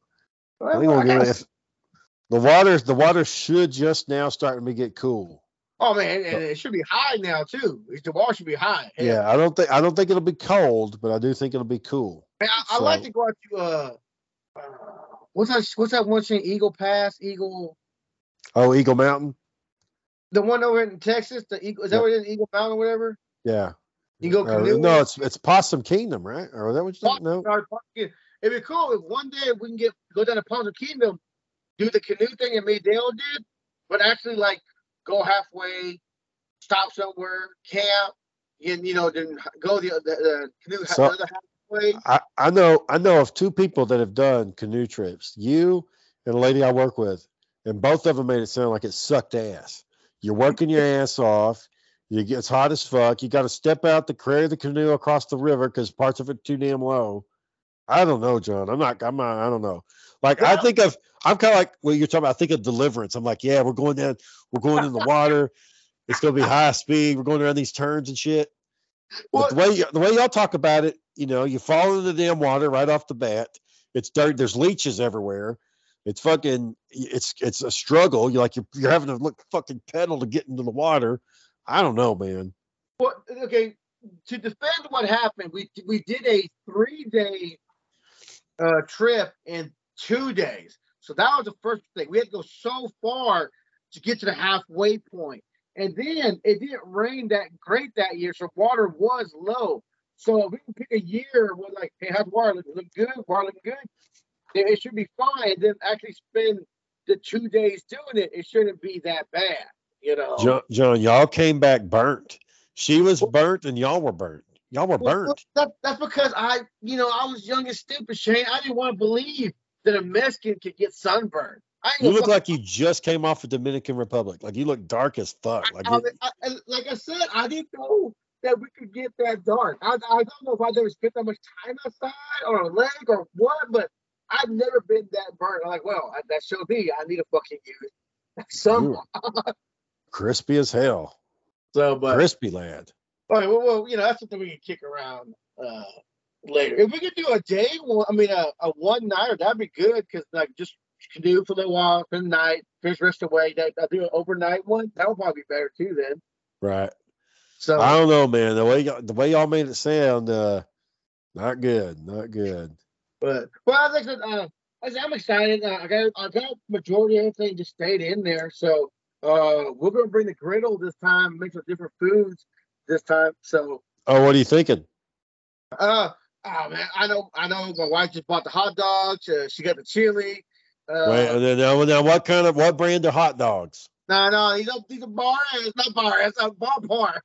S2: I think
S1: I
S2: we'll get
S1: got,
S2: it. The water, the water should just now starting to get cool.
S1: oh man, and
S2: So,
S1: it should be high now too. The water should be high. Hell.
S2: yeah, I don't think I don't think it'll be cold, but I do think it'll be cool.
S1: Man, I, I
S2: So,
S1: like to go out to uh, uh, what's that? What's that one thing? Eagle Pass, Eagle.
S2: oh, Eagle Mountain.
S1: The one over in Texas, the Eagle. Is that
S2: Yeah.
S1: what it is? Eagle Mountain or whatever.
S2: Yeah.
S1: You can go
S2: Or,
S1: canoeing.
S2: no, it's it's Possum Kingdom, right? Or is that what you think? No.
S1: It'd be cool if one day we can get go down to Possum Kingdom, do the canoe thing that Maydale did, but actually like go halfway, stop somewhere, camp, and you know then go the the, the canoe
S2: So,
S1: the other halfway.
S2: I, I know I know of two people that have done canoe trips. You and a lady I work with, and both of them made it sound like it sucked ass. You're working your ass off. You get it's hot as fuck. You got to step out to carry the canoe across the river because parts of it too damn low. I don't know, John. I'm not. I'm not. I don't know. Like I
S1: Well,
S2: think of. I'm kind of like what you're talking about. I think of Deliverance. I'm like, yeah, we're going down. We're going in the water. It's gonna be high speed. We're going around these turns and shit. But
S1: well,
S2: the way y- the way y'all talk about it, you know, you fall into the damn water right off the bat. It's dirt. There's leeches everywhere. It's fucking. It's it's a struggle. You're like you're, you're having to look fucking pedal to get into the water. I don't know, man.
S1: well, okay. To defend what happened, we we did a three day uh, trip in two days. So that was the first thing. We had to go so far to get to the halfway point. And then it didn't rain that great that year, so water was low. So if we can pick a year where like, hey, how's water look, look good? Water looking good? It, it should be fine. And then actually spend the two days doing it, it shouldn't be that bad, you know.
S2: John, John, y'all came back burnt. She was burnt, and y'all were burnt. Y'all were
S1: Well, well,
S2: burnt.
S1: that, that's because I, you know, I was young and stupid, Shane. I didn't want to believe that a Mexican could get sunburned. I ain't
S2: You
S1: gonna
S2: look
S1: fucking-
S2: like you just came off of Dominican Republic. Like you look dark as fuck. Like
S1: I,
S2: it,
S1: I, I, like I said, I didn't know that we could get that dark. I, I don't know if I've ever spent that much time outside or a leg or what, but I've never been that burnt. I'm like, well, I, that showed me I need to fucking use some.
S2: you were crispy as hell.
S1: So, but
S2: Crispy lad.
S1: all right, well, well, you know, that's something we can kick around uh, later. If we could do a day one, I mean, a, a one nighter, that'd be good because like just canoe for a little while, spend the night, finish rest away. That I do an overnight one. That would probably be better too then.
S2: Right.
S1: So
S2: I don't know, man. The way y'all, the way y'all made it sound, uh, not good. Not good.
S1: But well, like I said, uh, I said, I'm excited. Uh, I got I got majority of everything just stayed in there. So uh, we're gonna bring the griddle this time, make some different foods this time. So
S2: Oh, what are you thinking?
S1: uh, oh man, I know I know my wife just bought the hot dogs. Uh, she got the chili. Uh,
S2: Wait, and then, now, now, what kind of what brand of hot dogs?
S1: no, no, these are these are bar. It's not bar. It's a ballpark.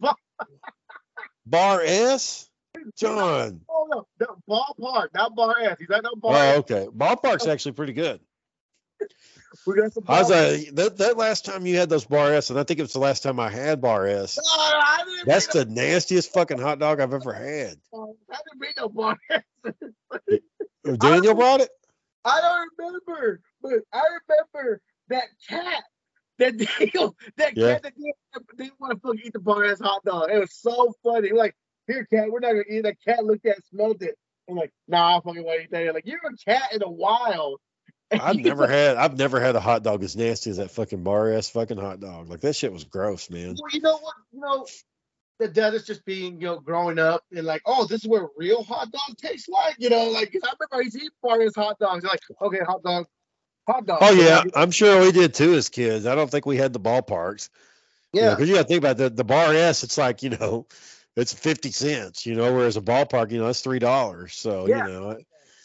S2: Bar S? John.
S1: Oh no, no, ballpark, not bar S. He's not no bar.
S2: Oh,
S1: S.
S2: okay. Ballpark's actually pretty good.
S1: We got some.
S2: I was
S1: ballpark.
S2: uh, that, that last time you had those Bar S, and I think it was the last time I had Bar S.
S1: No, no, I didn't
S2: That's
S1: bring
S2: the nastiest fucking hot dog I've ever had.
S1: no, I didn't bring no bar S.
S2: Daniel brought it?
S1: I don't remember, but I remember that cat. That deal, that
S2: Yeah.
S1: cat that didn't, didn't want to fucking eat the bar ass hot dog. It was so funny. Like, here, cat, we're not gonna eat. That cat looked at, it, smelled it. I'm like, nah, I fucking want to eat that. Like, you're a cat in the wild.
S2: I've never had I've never had a hot dog as nasty as that fucking bar ass fucking hot dog. Like that shit was gross, man.
S1: Well, you know what? You know, that that is just being, you know, growing up and like, oh, this is what a real hot dog tastes like. You know, like 'cause I remember I used to eat bar ass hot dogs. Like, okay, hot dog, hot dog.
S2: Oh
S1: So,
S2: yeah,
S1: like,
S2: I'm sure we did too as kids. I don't think we had the ballparks.
S1: yeah.
S2: Because you got to think about the the bar S. It's like, you know, it's fifty cents. You know, whereas a ballpark, you know, that's three dollars. So
S1: Yeah.
S2: you know,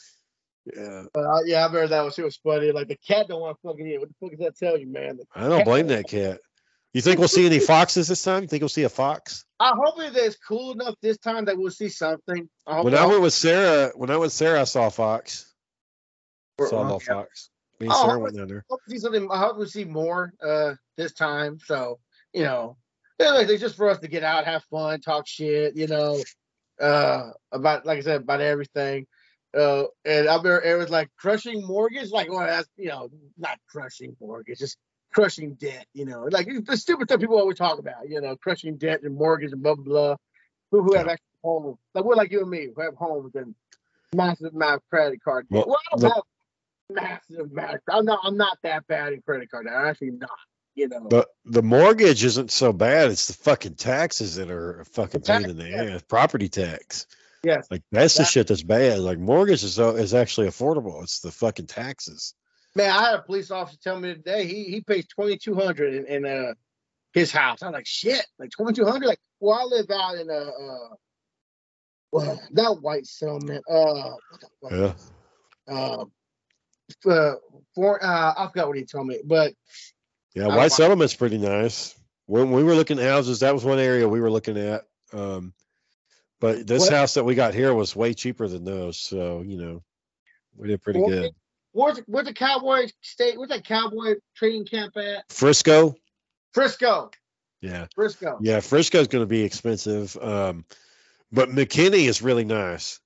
S2: yeah.
S1: Uh, yeah, I remember that was, it was funny. Like the cat don't want to fucking eat. What the fuck does that tell you, man? The
S2: I don't
S1: cat
S2: blame
S1: don't-
S2: that cat. You think we'll see any foxes this time? You think we'll see a fox?
S1: I hope that it's cool enough this time that we'll see something. I hope
S2: When I went with Sarah, when I went with Sarah, I saw a fox. Saw a little
S1: yeah.
S2: fox. Me and
S1: Oh,
S2: Sarah went down there.
S1: I hope we see something. I hope we see more uh this time. So you know, yeah, like, it's just for us to get out, have fun, talk shit. You know, uh, about like I said about everything. Uh, and I remember it was like crushing mortgage. Like, well, that's you know, not crushing mortgage, just crushing debt. You know, like the stupid stuff people always talk about. You know, crushing debt and mortgage and blah blah blah. Who who have
S2: Yeah.
S1: actual homes, like we're like you and me, who have homes and massive amount of credit card debt.
S2: Well,
S1: Well, I don't
S2: the-
S1: have massive amount. I'm not. I'm not that bad in credit card debt. I'm actually not. You know.
S2: The the mortgage isn't so bad. It's the fucking taxes that are a fucking
S1: The tax,
S2: pain in the
S1: yeah.
S2: ass. Property tax.
S1: Yes.
S2: Like that's the
S1: That-
S2: shit that's bad. Like mortgage is uh, is actually affordable. It's the fucking taxes.
S1: Man, I had a police officer tell me today he he pays twenty two hundred in, in uh his house. I'm like, shit, like twenty two hundred. Like, well, I live out in a uh, well, not White Settlement. Uh, what the fuck?
S2: Yeah.
S1: Uh, uh, for uh, I forgot what he told me, but
S2: Yeah,
S1: I
S2: White
S1: don't-
S2: Settlement's pretty nice. When we were looking at houses, that was one area we were looking at. Um, but this
S1: What?
S2: house that we got here was way cheaper than those. So, you know, we did pretty
S1: Well,
S2: good.
S1: where's where's the Cowboy State? Where's that Cowboy training camp at?
S2: Frisco?
S1: Frisco.
S2: Yeah.
S1: Frisco.
S2: Yeah, Frisco's going to be expensive. Um, but McKinney is really nice.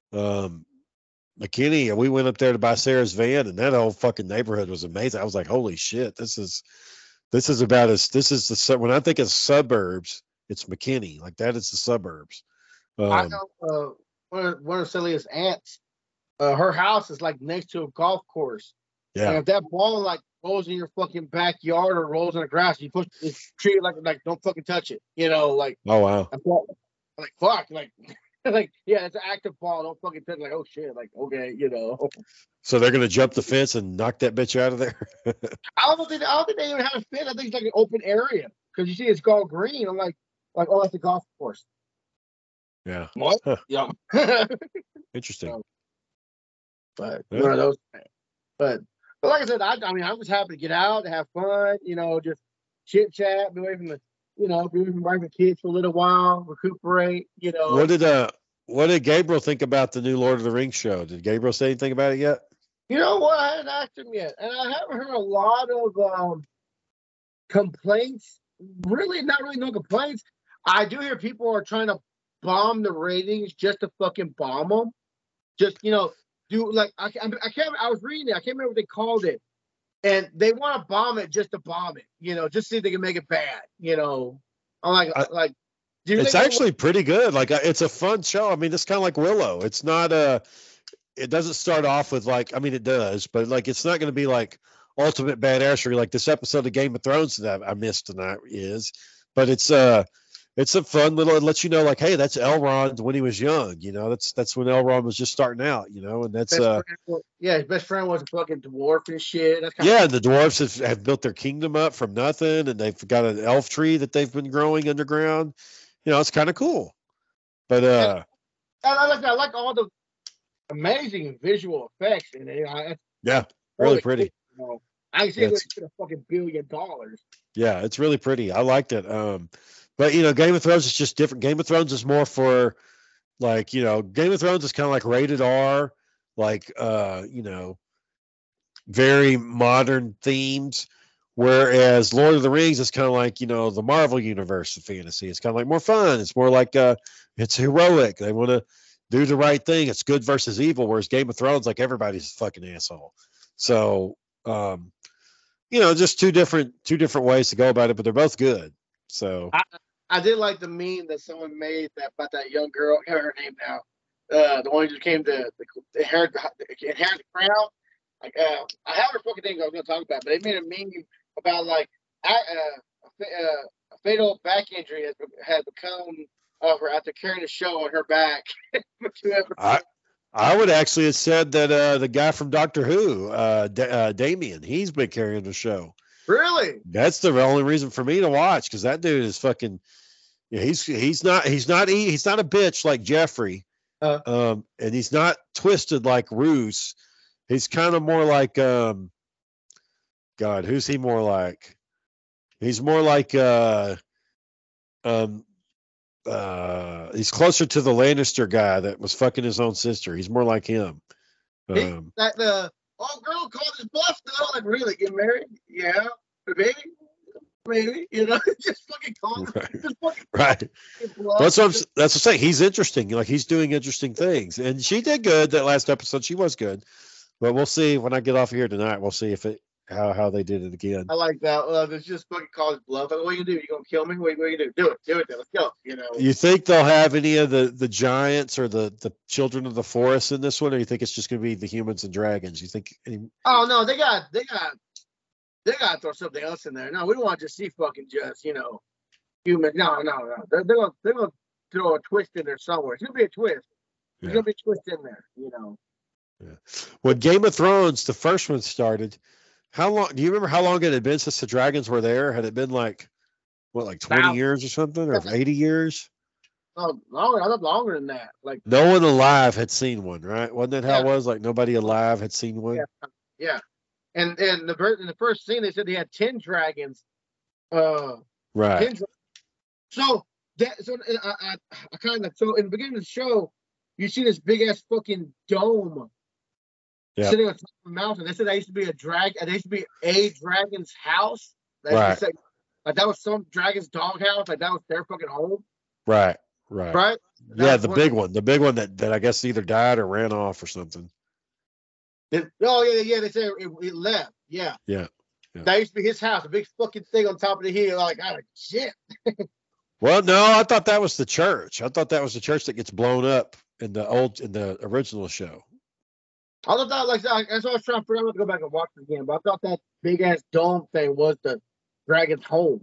S2: Um, McKinney, we went up there to buy Sarah's van, and that whole fucking neighborhood was amazing. I was like, holy shit, this is this is about as this is the su- when I think of suburbs, it's McKinney. Like that is the suburbs.
S1: I
S2: Um,
S1: know uh, one of, one of Celia's aunts. Uh, her house is like next to a golf course. And
S2: yeah.
S1: if that ball like rolls in your fucking backyard or rolls in the grass, you push it's treat it like like don't fucking touch it. You know, like
S2: Oh wow.
S1: I'm like, like fuck, like like yeah, it's an active ball. Don't fucking touch it. Like oh shit, like okay, you know.
S2: So they're gonna jump the fence and knock that bitch out of there.
S1: I don't think I don't think they even have a fit. I think it's like an open area because you see it's all green. I'm like like oh that's a golf course.
S2: Yeah.
S1: What?
S2: Huh.
S1: Yeah.
S2: Interesting.
S1: But
S2: Yeah.
S1: one of those. But but like I said, I, I mean, I'm just happy to get out, have fun, you know, just chit chat, be away from the, you know, be away from wife and kids for a little while, recuperate, you know.
S2: What did uh what did Gabriel think about the new Lord of the Rings show? Did Gabriel say anything about it yet?
S1: You know what? I haven't asked him yet, and I haven't heard a lot of um, complaints. Really, not really no complaints. I do hear people are trying to bomb the ratings just to fucking bomb them. Just you know, do like I, I, I can't. I was reading it. I can't remember what they called it, and they want to bomb it just to bomb it. You know, just see if they can make it bad. You know, I'm like
S2: I-
S1: like. Do you
S2: It's
S1: think-
S2: actually pretty good. Like uh, it's a fun show. I mean, it's kind of like Willow. It's not a. It doesn't start off with like. I mean, it does, but like it's not going to be like ultimate badassery like this episode of Game of Thrones that I missed tonight is. But it's uh, it's a fun little. It lets you know like, hey, that's Elrond when he was young. You know, that's that's when Elrond was just starting out. You know, and that's
S1: best
S2: uh,
S1: friend was- yeah, his best friend was a fucking dwarf and shit. That's kind
S2: yeah. And the dwarves have, have built their kingdom up from nothing, and they've got an elf tree that they've been growing underground. You know, it's kind of cool. But uh,
S1: I, I like I like all the amazing visual effects in it. I,
S2: yeah, really pretty.
S1: You know, I see
S2: Yeah,
S1: they
S2: it's-
S1: spent a fucking billion dollars.
S2: Yeah, it's really pretty. I liked it. Um, but you know, Game of Thrones is just different. Game of Thrones is more for like, you know, Game of Thrones is kind of like rated R, like uh, you know, very modern themes. Whereas Lord of the Rings is kind of like, you know, the Marvel universe of fantasy. It's kind of like more fun. It's more like uh it's heroic. They want to do the right thing. It's good versus evil. Whereas Game of Thrones, like everybody's a fucking asshole. So um you know, just two different two different ways to go about it, but they're both good. So
S1: I did like the meme that someone made that about that young girl. I can't remember her name now. Uh, the one who came to the, the inherit the, inherit the crown. like uh, I have a fucking thing I was gonna talk about, but they made a meme about like I, uh, a, uh, a fatal back injury has had become of her after carrying a show on her back for two episodes.
S2: I, I would actually have said that uh, the guy from Doctor Who, uh, D- uh, Damien, he's been carrying the show.
S1: Really?
S2: That's the only reason for me to watch, because that dude is fucking. Yeah, he's he's not he's not he's not a bitch like Jeffrey,
S1: uh,
S2: um, and he's not twisted like Roos. He's kind of more like um, God, who's he more like? He's more like uh, um, uh, he's closer to the Lannister guy that was fucking his own sister. He's more like him. Um,
S1: that the old girl called his bluff though, like really get married? Yeah, baby. Maybe, you know, just fucking call him.
S2: Right.
S1: Just fucking
S2: right. That's what I'm, that's what I'm saying. He's interesting. Like he's doing interesting things, and she did good that last episode. She was good, but we'll see when I get off here tonight. We'll see if it how how they did it again.
S1: I like that. Uh, it's just fucking call his bluff. Like, what are you gonna do? You gonna kill me? What, what are you gonna do? Do it. Do it. Then. Let's go. You know.
S2: You think they'll have any of the the giants or the the children of the forest in this one, or you think it's just gonna be the humans and dragons? You think? Any...
S1: Oh no, they got they got. They gotta throw something else in there. No, we don't want to just see fucking just, you know, human. No, no, no. They're, they're gonna they're gonna throw a twist in there somewhere. It's gonna be a twist. There's yeah. gonna be a twist in there, you know.
S2: Yeah. When Game of Thrones, the first one started, how long do you remember how long it had been since the dragons were there? Had it been like what, like twenty now, years or something? Or eighty years?
S1: No, longer, I thought longer than that. Like
S2: no one alive had seen one, right? Wasn't that how yeah. it was? Like nobody alive had seen one?
S1: Yeah. Yeah. And and the in the first scene they said they had ten dragons. Uh,
S2: right.
S1: ten, so that so I, I, I kind of so in the beginning of the show, you see this big ass fucking dome yep. sitting on top of a mountain. They said that used to be a drag. There used to be a dragon's house. That
S2: right.
S1: Say, like that was some dragon's dog house. Like that was their fucking home.
S2: Right. Right.
S1: Right. That
S2: yeah, the big one, the big one that that I guess either died or ran off or something.
S1: It, oh yeah, yeah. They said it, it left. Yeah.
S2: yeah, yeah.
S1: That used to be his house, a big fucking thing on top of the hill. Like, oh shit.
S2: Well, no, I thought that was the church. I thought that was the church that gets blown up in the old in the original show.
S1: I thought that like that's what I was trying to figure out. I'm gonna go back and watch it again, but I thought that big ass dome thing was the dragon's home.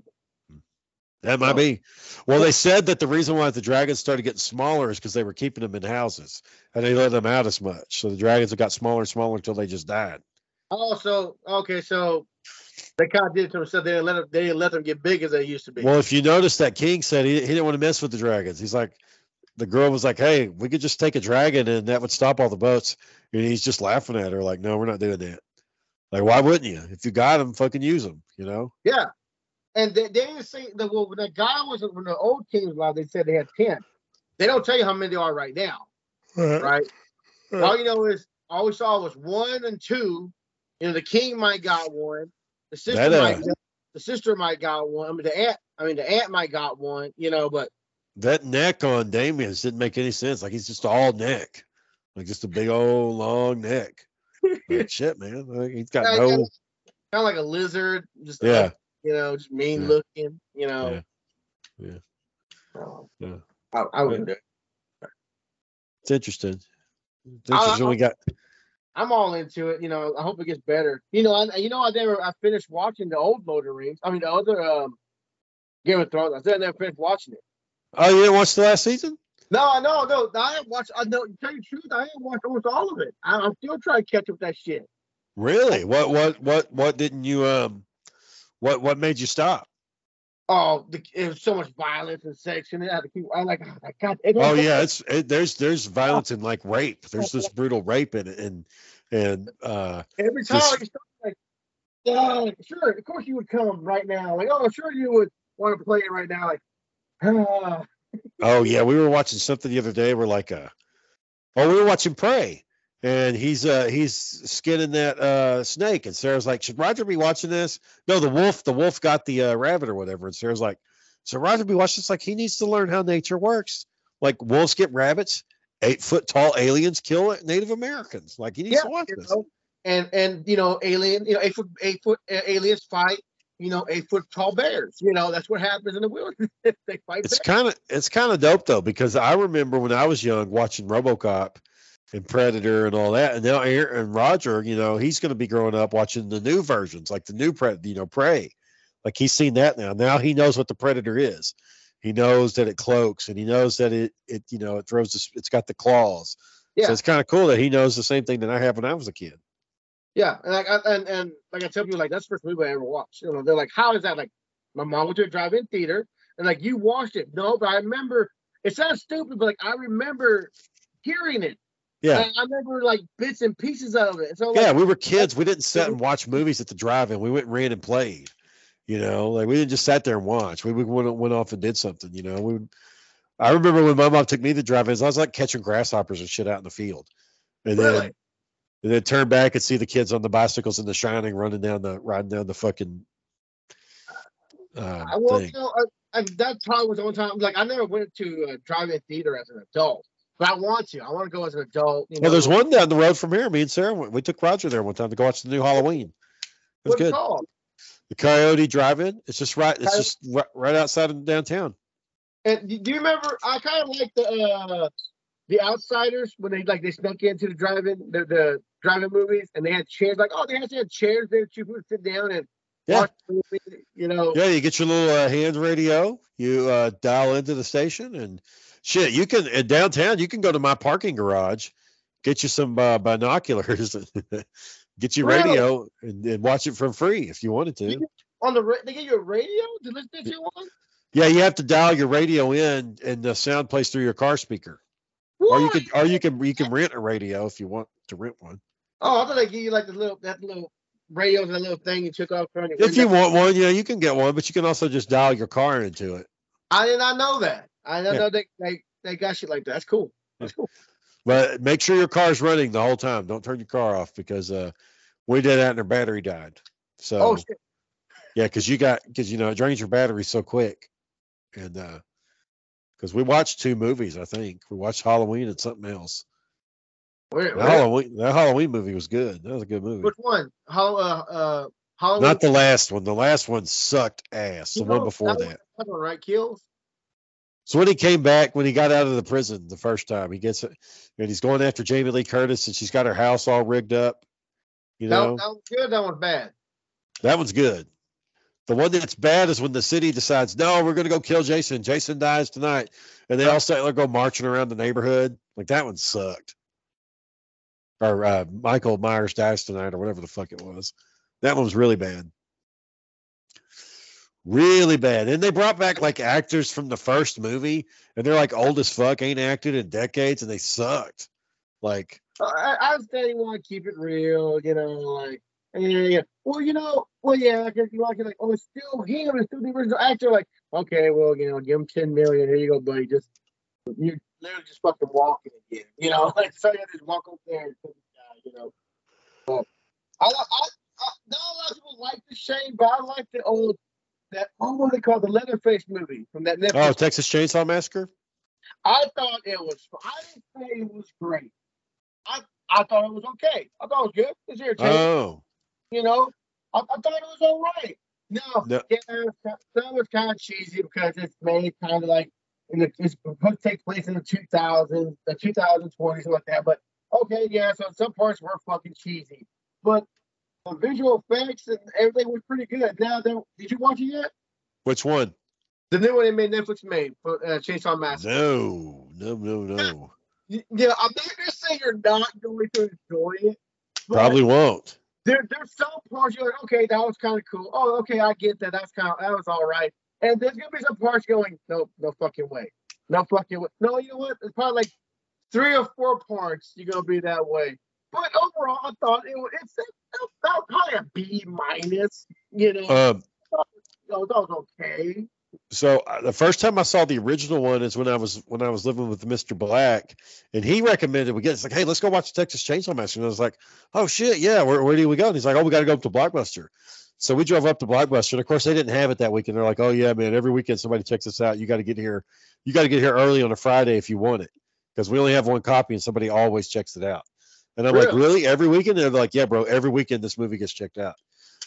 S2: That might be. Well, they said that the reason why the dragons started getting smaller is because they were keeping them in houses and they let them out as much. So the dragons have got smaller and smaller until they just died.
S1: Oh, so okay, so they kind of did it to themselves. They didn't let them. They didn't let them get big as they used to be.
S2: Well, if you notice, that king said he he didn't want to mess with the dragons. He's like, the girl was like, "Hey, we could just take a dragon and that would stop all the boats." And he's just laughing at her like, "No, we're not doing that." Like, why wouldn't you? If you got them, fucking use them. You know?
S1: Yeah. And they, they didn't say that. Well, when that guy was when the old king was alive, they said they had ten. They don't tell you how many there are right now, right? right? right. All you know is all we saw was one and two. You know, the king might got one. The sister that, uh, might. The sister might got one. I mean, the aunt. I mean, the aunt might got one. You know, but
S2: that neck on Damien's didn't make any sense. Like he's just all neck, like just a big old long neck. Like, shit, man. Like, he's got yeah, no.
S1: Kind of like a lizard. Just
S2: yeah.
S1: Like, you know, just mean yeah. looking. You know.
S2: Yeah. Yeah.
S1: So,
S2: yeah.
S1: I, I wouldn't
S2: yeah.
S1: do it.
S2: It's interesting. It's interesting.
S1: I, I,
S2: we got.
S1: I'm all into it. You know, I hope it gets better. You know, I, you know, I never, I finished watching the old Lord of the Rings. I mean, the other um, Game of Thrones. I still never finished watching it.
S2: Oh, you didn't watch the last season?
S1: No, no, no. I haven't watched. I know. To tell you the truth, I haven't watched almost all of it. I, I'm still trying to catch up with that shit.
S2: Really? What, what, what, what didn't you um, what, what made you stop?
S1: Oh, the, it was so much violence and sex, and I had to keep. I like. I got. It
S2: oh yeah, it's it, there's there's violence and like rape. There's this brutal rape in it, and and uh.
S1: Every time this, you start like, yeah, sure, of course you would come right now. Like, oh, sure you would want to play it right now. Like, ah.
S2: Oh yeah, we were watching something the other day. We're like, uh, oh, we were watching Prey, and he's uh he's skinning that uh snake, and Sarah's like, should Roger be watching this? No, the wolf, the wolf got the uh, rabbit or whatever, and Sarah's like, so Roger be watching this? Like, he needs to learn how nature works. Like, wolves get rabbits, eight foot tall aliens kill Native Americans. Like, he needs
S1: yeah,
S2: to watch this.
S1: Know, and and you know, alien, you know, eight foot eight foot uh, aliens fight. You know, eight foot tall bears. You know, that's what happens in the wilderness. They fight.
S2: It's kind of it's kind of dope though, because I remember when I was young watching RoboCop, and Predator and all that. And now Aaron and Roger, you know, he's going to be growing up watching the new versions, like the new Predator, you know, Prey. Like he's seen that now. Now he knows what the Predator is. He knows that it cloaks, and he knows that it, it you know, it throws, the, it's got the claws. Yeah. So it's kind of cool that he knows the same thing that I have when I was a kid.
S1: Yeah, and like, and, and like I tell people, like that's the first movie I ever watched. You know, they're like, "How is that?" Like, my mom went to a drive-in theater, and like, you watched it. No, but I remember. It sounds stupid, but like I remember hearing it.
S2: Yeah,
S1: and I remember like bits and pieces of it. So like,
S2: yeah, we were kids. We didn't sit and watch movies at the drive-in. We went and ran and played. You know, like we didn't just sat there and watch. We went went off and did something. You know, we. I remember when my mom took me to drive-ins. I was like catching grasshoppers and shit out in the field, and
S1: really?
S2: then and then turn back and see the kids on the bicycles in The Shining running down the riding down the fucking. Uh,
S1: well,
S2: thing.
S1: You know, I, I, that probably was the only time. Like I never went to a drive-in theater as an adult, but I want to. I want to go as an adult. You know?
S2: Well, there's one down the road from here. Me and Sarah went. We took Roger there one time to go watch the new Halloween. It was
S1: What's
S2: good.
S1: It called?
S2: The Coyote Drive-In. It's just right. It's just right, right outside of downtown.
S1: And do you remember? I kind of like the uh, the Outsiders when they like they snuck into the drive-in the, the drive-in movies, and they had chairs. Like, oh, they actually had chairs there that you could sit down and
S2: yeah.
S1: watch the movie. You know.
S2: Yeah, you get your little uh, hand radio. You uh, dial into the station, and shit, you can in downtown. You can go to my parking garage, get you some uh, binoculars. Get your
S1: really?
S2: radio and, and watch it for free if you wanted to.
S1: You, on the they get you a radio to listen to you on?
S2: Yeah, you have to dial your radio in, and the sound plays through your car speaker.
S1: What?
S2: Or you could, or you can, you can rent a radio if you want to rent one.
S1: Oh, I thought they give you like the little that little radio, that little thing you took off from your
S2: If you want one, yeah, you can get one, but you can also just dial your car into it.
S1: I did not know that. I didn't yeah. know they, they they got shit like that. That's cool. That's cool.
S2: But make sure your car's running the whole time. Don't turn your car off because uh, we did that and our battery died. So,
S1: oh, shit.
S2: Yeah, because you got because you know it drains your battery so quick, and because uh, we watched two movies, I think we watched Halloween and something else.
S1: Where,
S2: that Halloween that Halloween movie was good. That was a good movie.
S1: Which one? How uh uh Halloween?
S2: Not the last one. The last one sucked ass. The you one know, before that.
S1: That one, right? Kills.
S2: So when he came back, when he got out of the prison the first time, he gets it, and he's going after Jamie Lee Curtis, and she's got her house all rigged up. You know,
S1: that, that one's good. That one's bad.
S2: That one's good. The one that's bad is when the city decides, no, we're going to go kill Jason. Jason dies tonight, and they all start like go marching around the neighborhood. Like that one sucked. Or uh, Michael Myers dies tonight, or whatever the fuck it was. That one was really bad. Really bad. And they brought back like actors from the first movie, and they're like old as fuck, ain't acted in decades, and they sucked. Like
S1: I, I understand you want to keep it real, you know, like yeah, yeah. Well, you know, well, yeah, like if you like it, like, oh, it's still him, it's still the original actor. Like, okay, well, you know, give him ten million. Here you go, buddy. Just you literally just fucking walking again, you know, like so you just walk up there and uh, you know. But I, I, I, not a lot of people like the Shane, but I like the old. That oh, what they call the Leatherface movie from that Netflix.
S2: Oh, Texas Chainsaw Massacre.
S1: I thought it was. I didn't say it was great. I I thought it was okay. I thought it was good. It's irritating.
S2: Oh.
S1: You know, I, I thought it was all right. No, no. Yeah, that was kind of cheesy because it's made kind of like in the it's supposed to take place in the two thousands, the two thousand twenties, something like that. But okay, yeah. So some parts were fucking cheesy, but. The visual effects and everything was pretty good. Now, did you watch it yet?
S2: Which one?
S1: The new one they made, Netflix made for uh, Chainsaw Massacre.
S2: No, no, no, no.
S1: Yeah, I'm not gonna say you're not going to enjoy it.
S2: Probably won't.
S1: There, there's some parts you're like, okay, that was kind of cool. Oh, okay, I get that. That's kind of that was all right. And there's gonna be some parts going, no, no fucking way, no fucking way. No, you know what? It's probably like three or four parts you're gonna be that way. But overall, I thought it was it's about probably a B minus. You know,
S2: um,
S1: I thought, you know, that was okay.
S2: So uh, the first time I saw the original one is when I was when I was living with Mister Black, and he recommended we get. It's like, hey, let's go watch the Texas Chainsaw Massacre. And I was like, oh shit, yeah. Where where do we go? And he's like, oh, we got to go up to Blockbuster. So we drove up to Blockbuster, and of course they didn't have it that weekend. They're like, oh yeah, man, every weekend somebody checks us out. You got to get here. You got to get here early on a Friday if you want it, because we only have one copy, and somebody always checks it out. And I'm really? like, really? Every weekend? And they're like, yeah, bro, every weekend this movie gets checked out.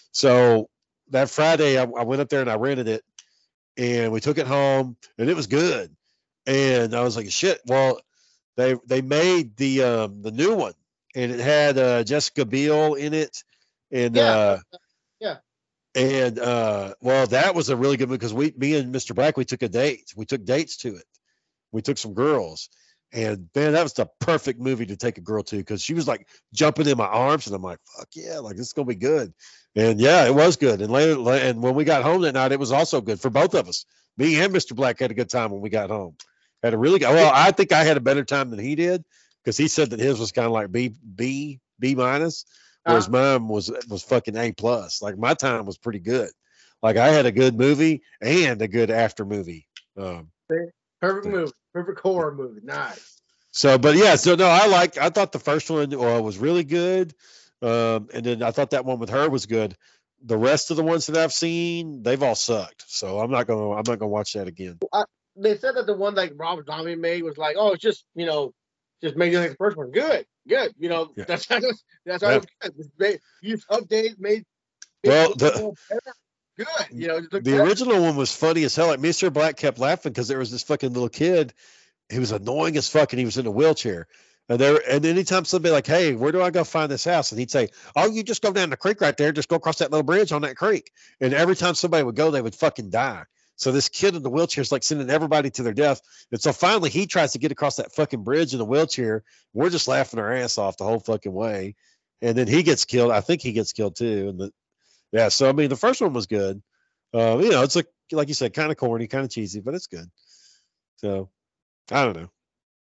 S2: So that Friday, I, I went up there and I rented it, and we took it home, and it was good. And I was like, shit, well, they they made the um, the new one, and it had uh, Jessica Biel in it, and
S1: Yeah.
S2: uh,
S1: Yeah.
S2: and uh, well, that was a really good movie because we, me and Mister Black, we took a date. We took dates to it. We took some girls, and man, that was the perfect movie to take a girl to because she was like jumping in my arms, and I'm like, fuck yeah, like this is gonna be good. And yeah, it was good. And later, and when we got home that night, it was also good for both of us. Me and Mister Black had a good time when we got home. Had a really good. Well, I think I had a better time than he did because he said that his was kind of like B B B minus, whereas
S1: Uh,
S2: mine was was fucking A plus. Like my time was pretty good. Like I had a good movie and a good after movie. Um,
S1: perfect movie. Perfect horror movie. Nice.
S2: So, but yeah, so no, I liked. I thought the first one uh, was really good, um, and then I thought that one with her was good. The rest of the ones that I've seen, they've all sucked. So I'm not gonna. I'm not gonna watch that again.
S1: I, they said that the one like Rob Zombie made was like, oh, it's just you know, just made it like the first one. Good, good. You know,
S2: Yeah.
S1: that's how that's, that's how
S2: Yeah.
S1: it's good. It's made, you've updated, made
S2: Well,
S1: it
S2: the
S1: better. Good. You know, it looked
S2: the
S1: better.
S2: original one was funny as hell. Like Mister Black kept laughing because there was this fucking little kid. He was annoying as fuck, and he was in a wheelchair. And there, and anytime somebody like, hey, where do I go find this house? And he'd say, oh, you just go down the creek right there. Just go across that little bridge on that creek. And every time somebody would go, they would fucking die. So this kid in the wheelchair is like sending everybody to their death. And so finally he tries to get across that fucking bridge in a wheelchair. We're just laughing our ass off the whole fucking way. And then he gets killed. I think he gets killed too. And the, yeah, so I mean, the first one was good. Uh, you know, it's like, like you said, kind of corny, kind of cheesy, but it's good. So I don't know.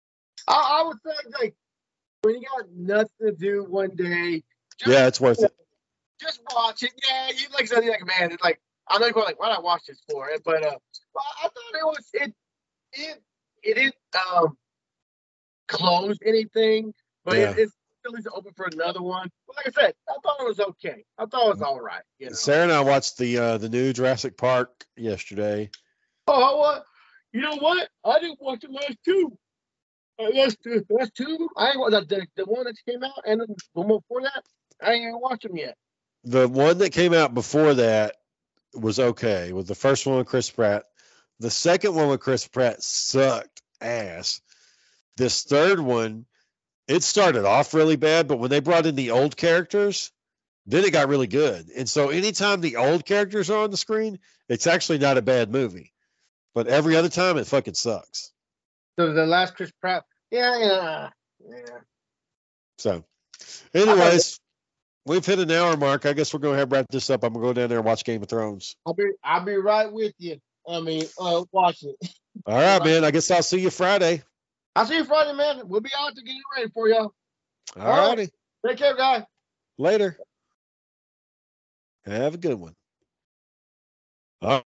S1: I, I would say like when you got nothing to do one day, just,
S2: Yeah, it's worth it.
S1: just watch it. Yeah, you like said, like man, it's like I'm not going like, why did I watch this for? But uh, but I thought it was it it it didn't um close anything, but
S2: Yeah.
S1: it, it's still is open for another one. But like I said, I thought it was okay. I thought it was all right. You know.
S2: Sarah and I watched the uh, the new Jurassic Park yesterday.
S1: Oh, what? You know what? I didn't watch the last two. Uh, last two, last two. I ain't wa- the, the the one that came out and the one before that. I ain't even watched them yet.
S2: The one that came out before that was okay. With the first one with Chris Pratt, the second one with Chris Pratt sucked ass. This third one, it started off really bad, but when they brought in the old characters, then it got really good. And so anytime the old characters are on the screen, it's actually not a bad movie. But every other time, it fucking sucks.
S1: So the last Chris Pratt. Yeah, yeah, yeah.
S2: So, anyways, we've hit an hour mark. I guess we're going to have wrap this up. I'm going to go down there and watch Game of Thrones.
S1: I'll be I'll be right with you. I mean, uh, watch it.
S2: All right, man. I guess I'll see you Friday.
S1: I'll see you Friday, man. We'll be out to get it ready for y'all.
S2: All righty.
S1: Take care, guys.
S2: Later. Have a good one. All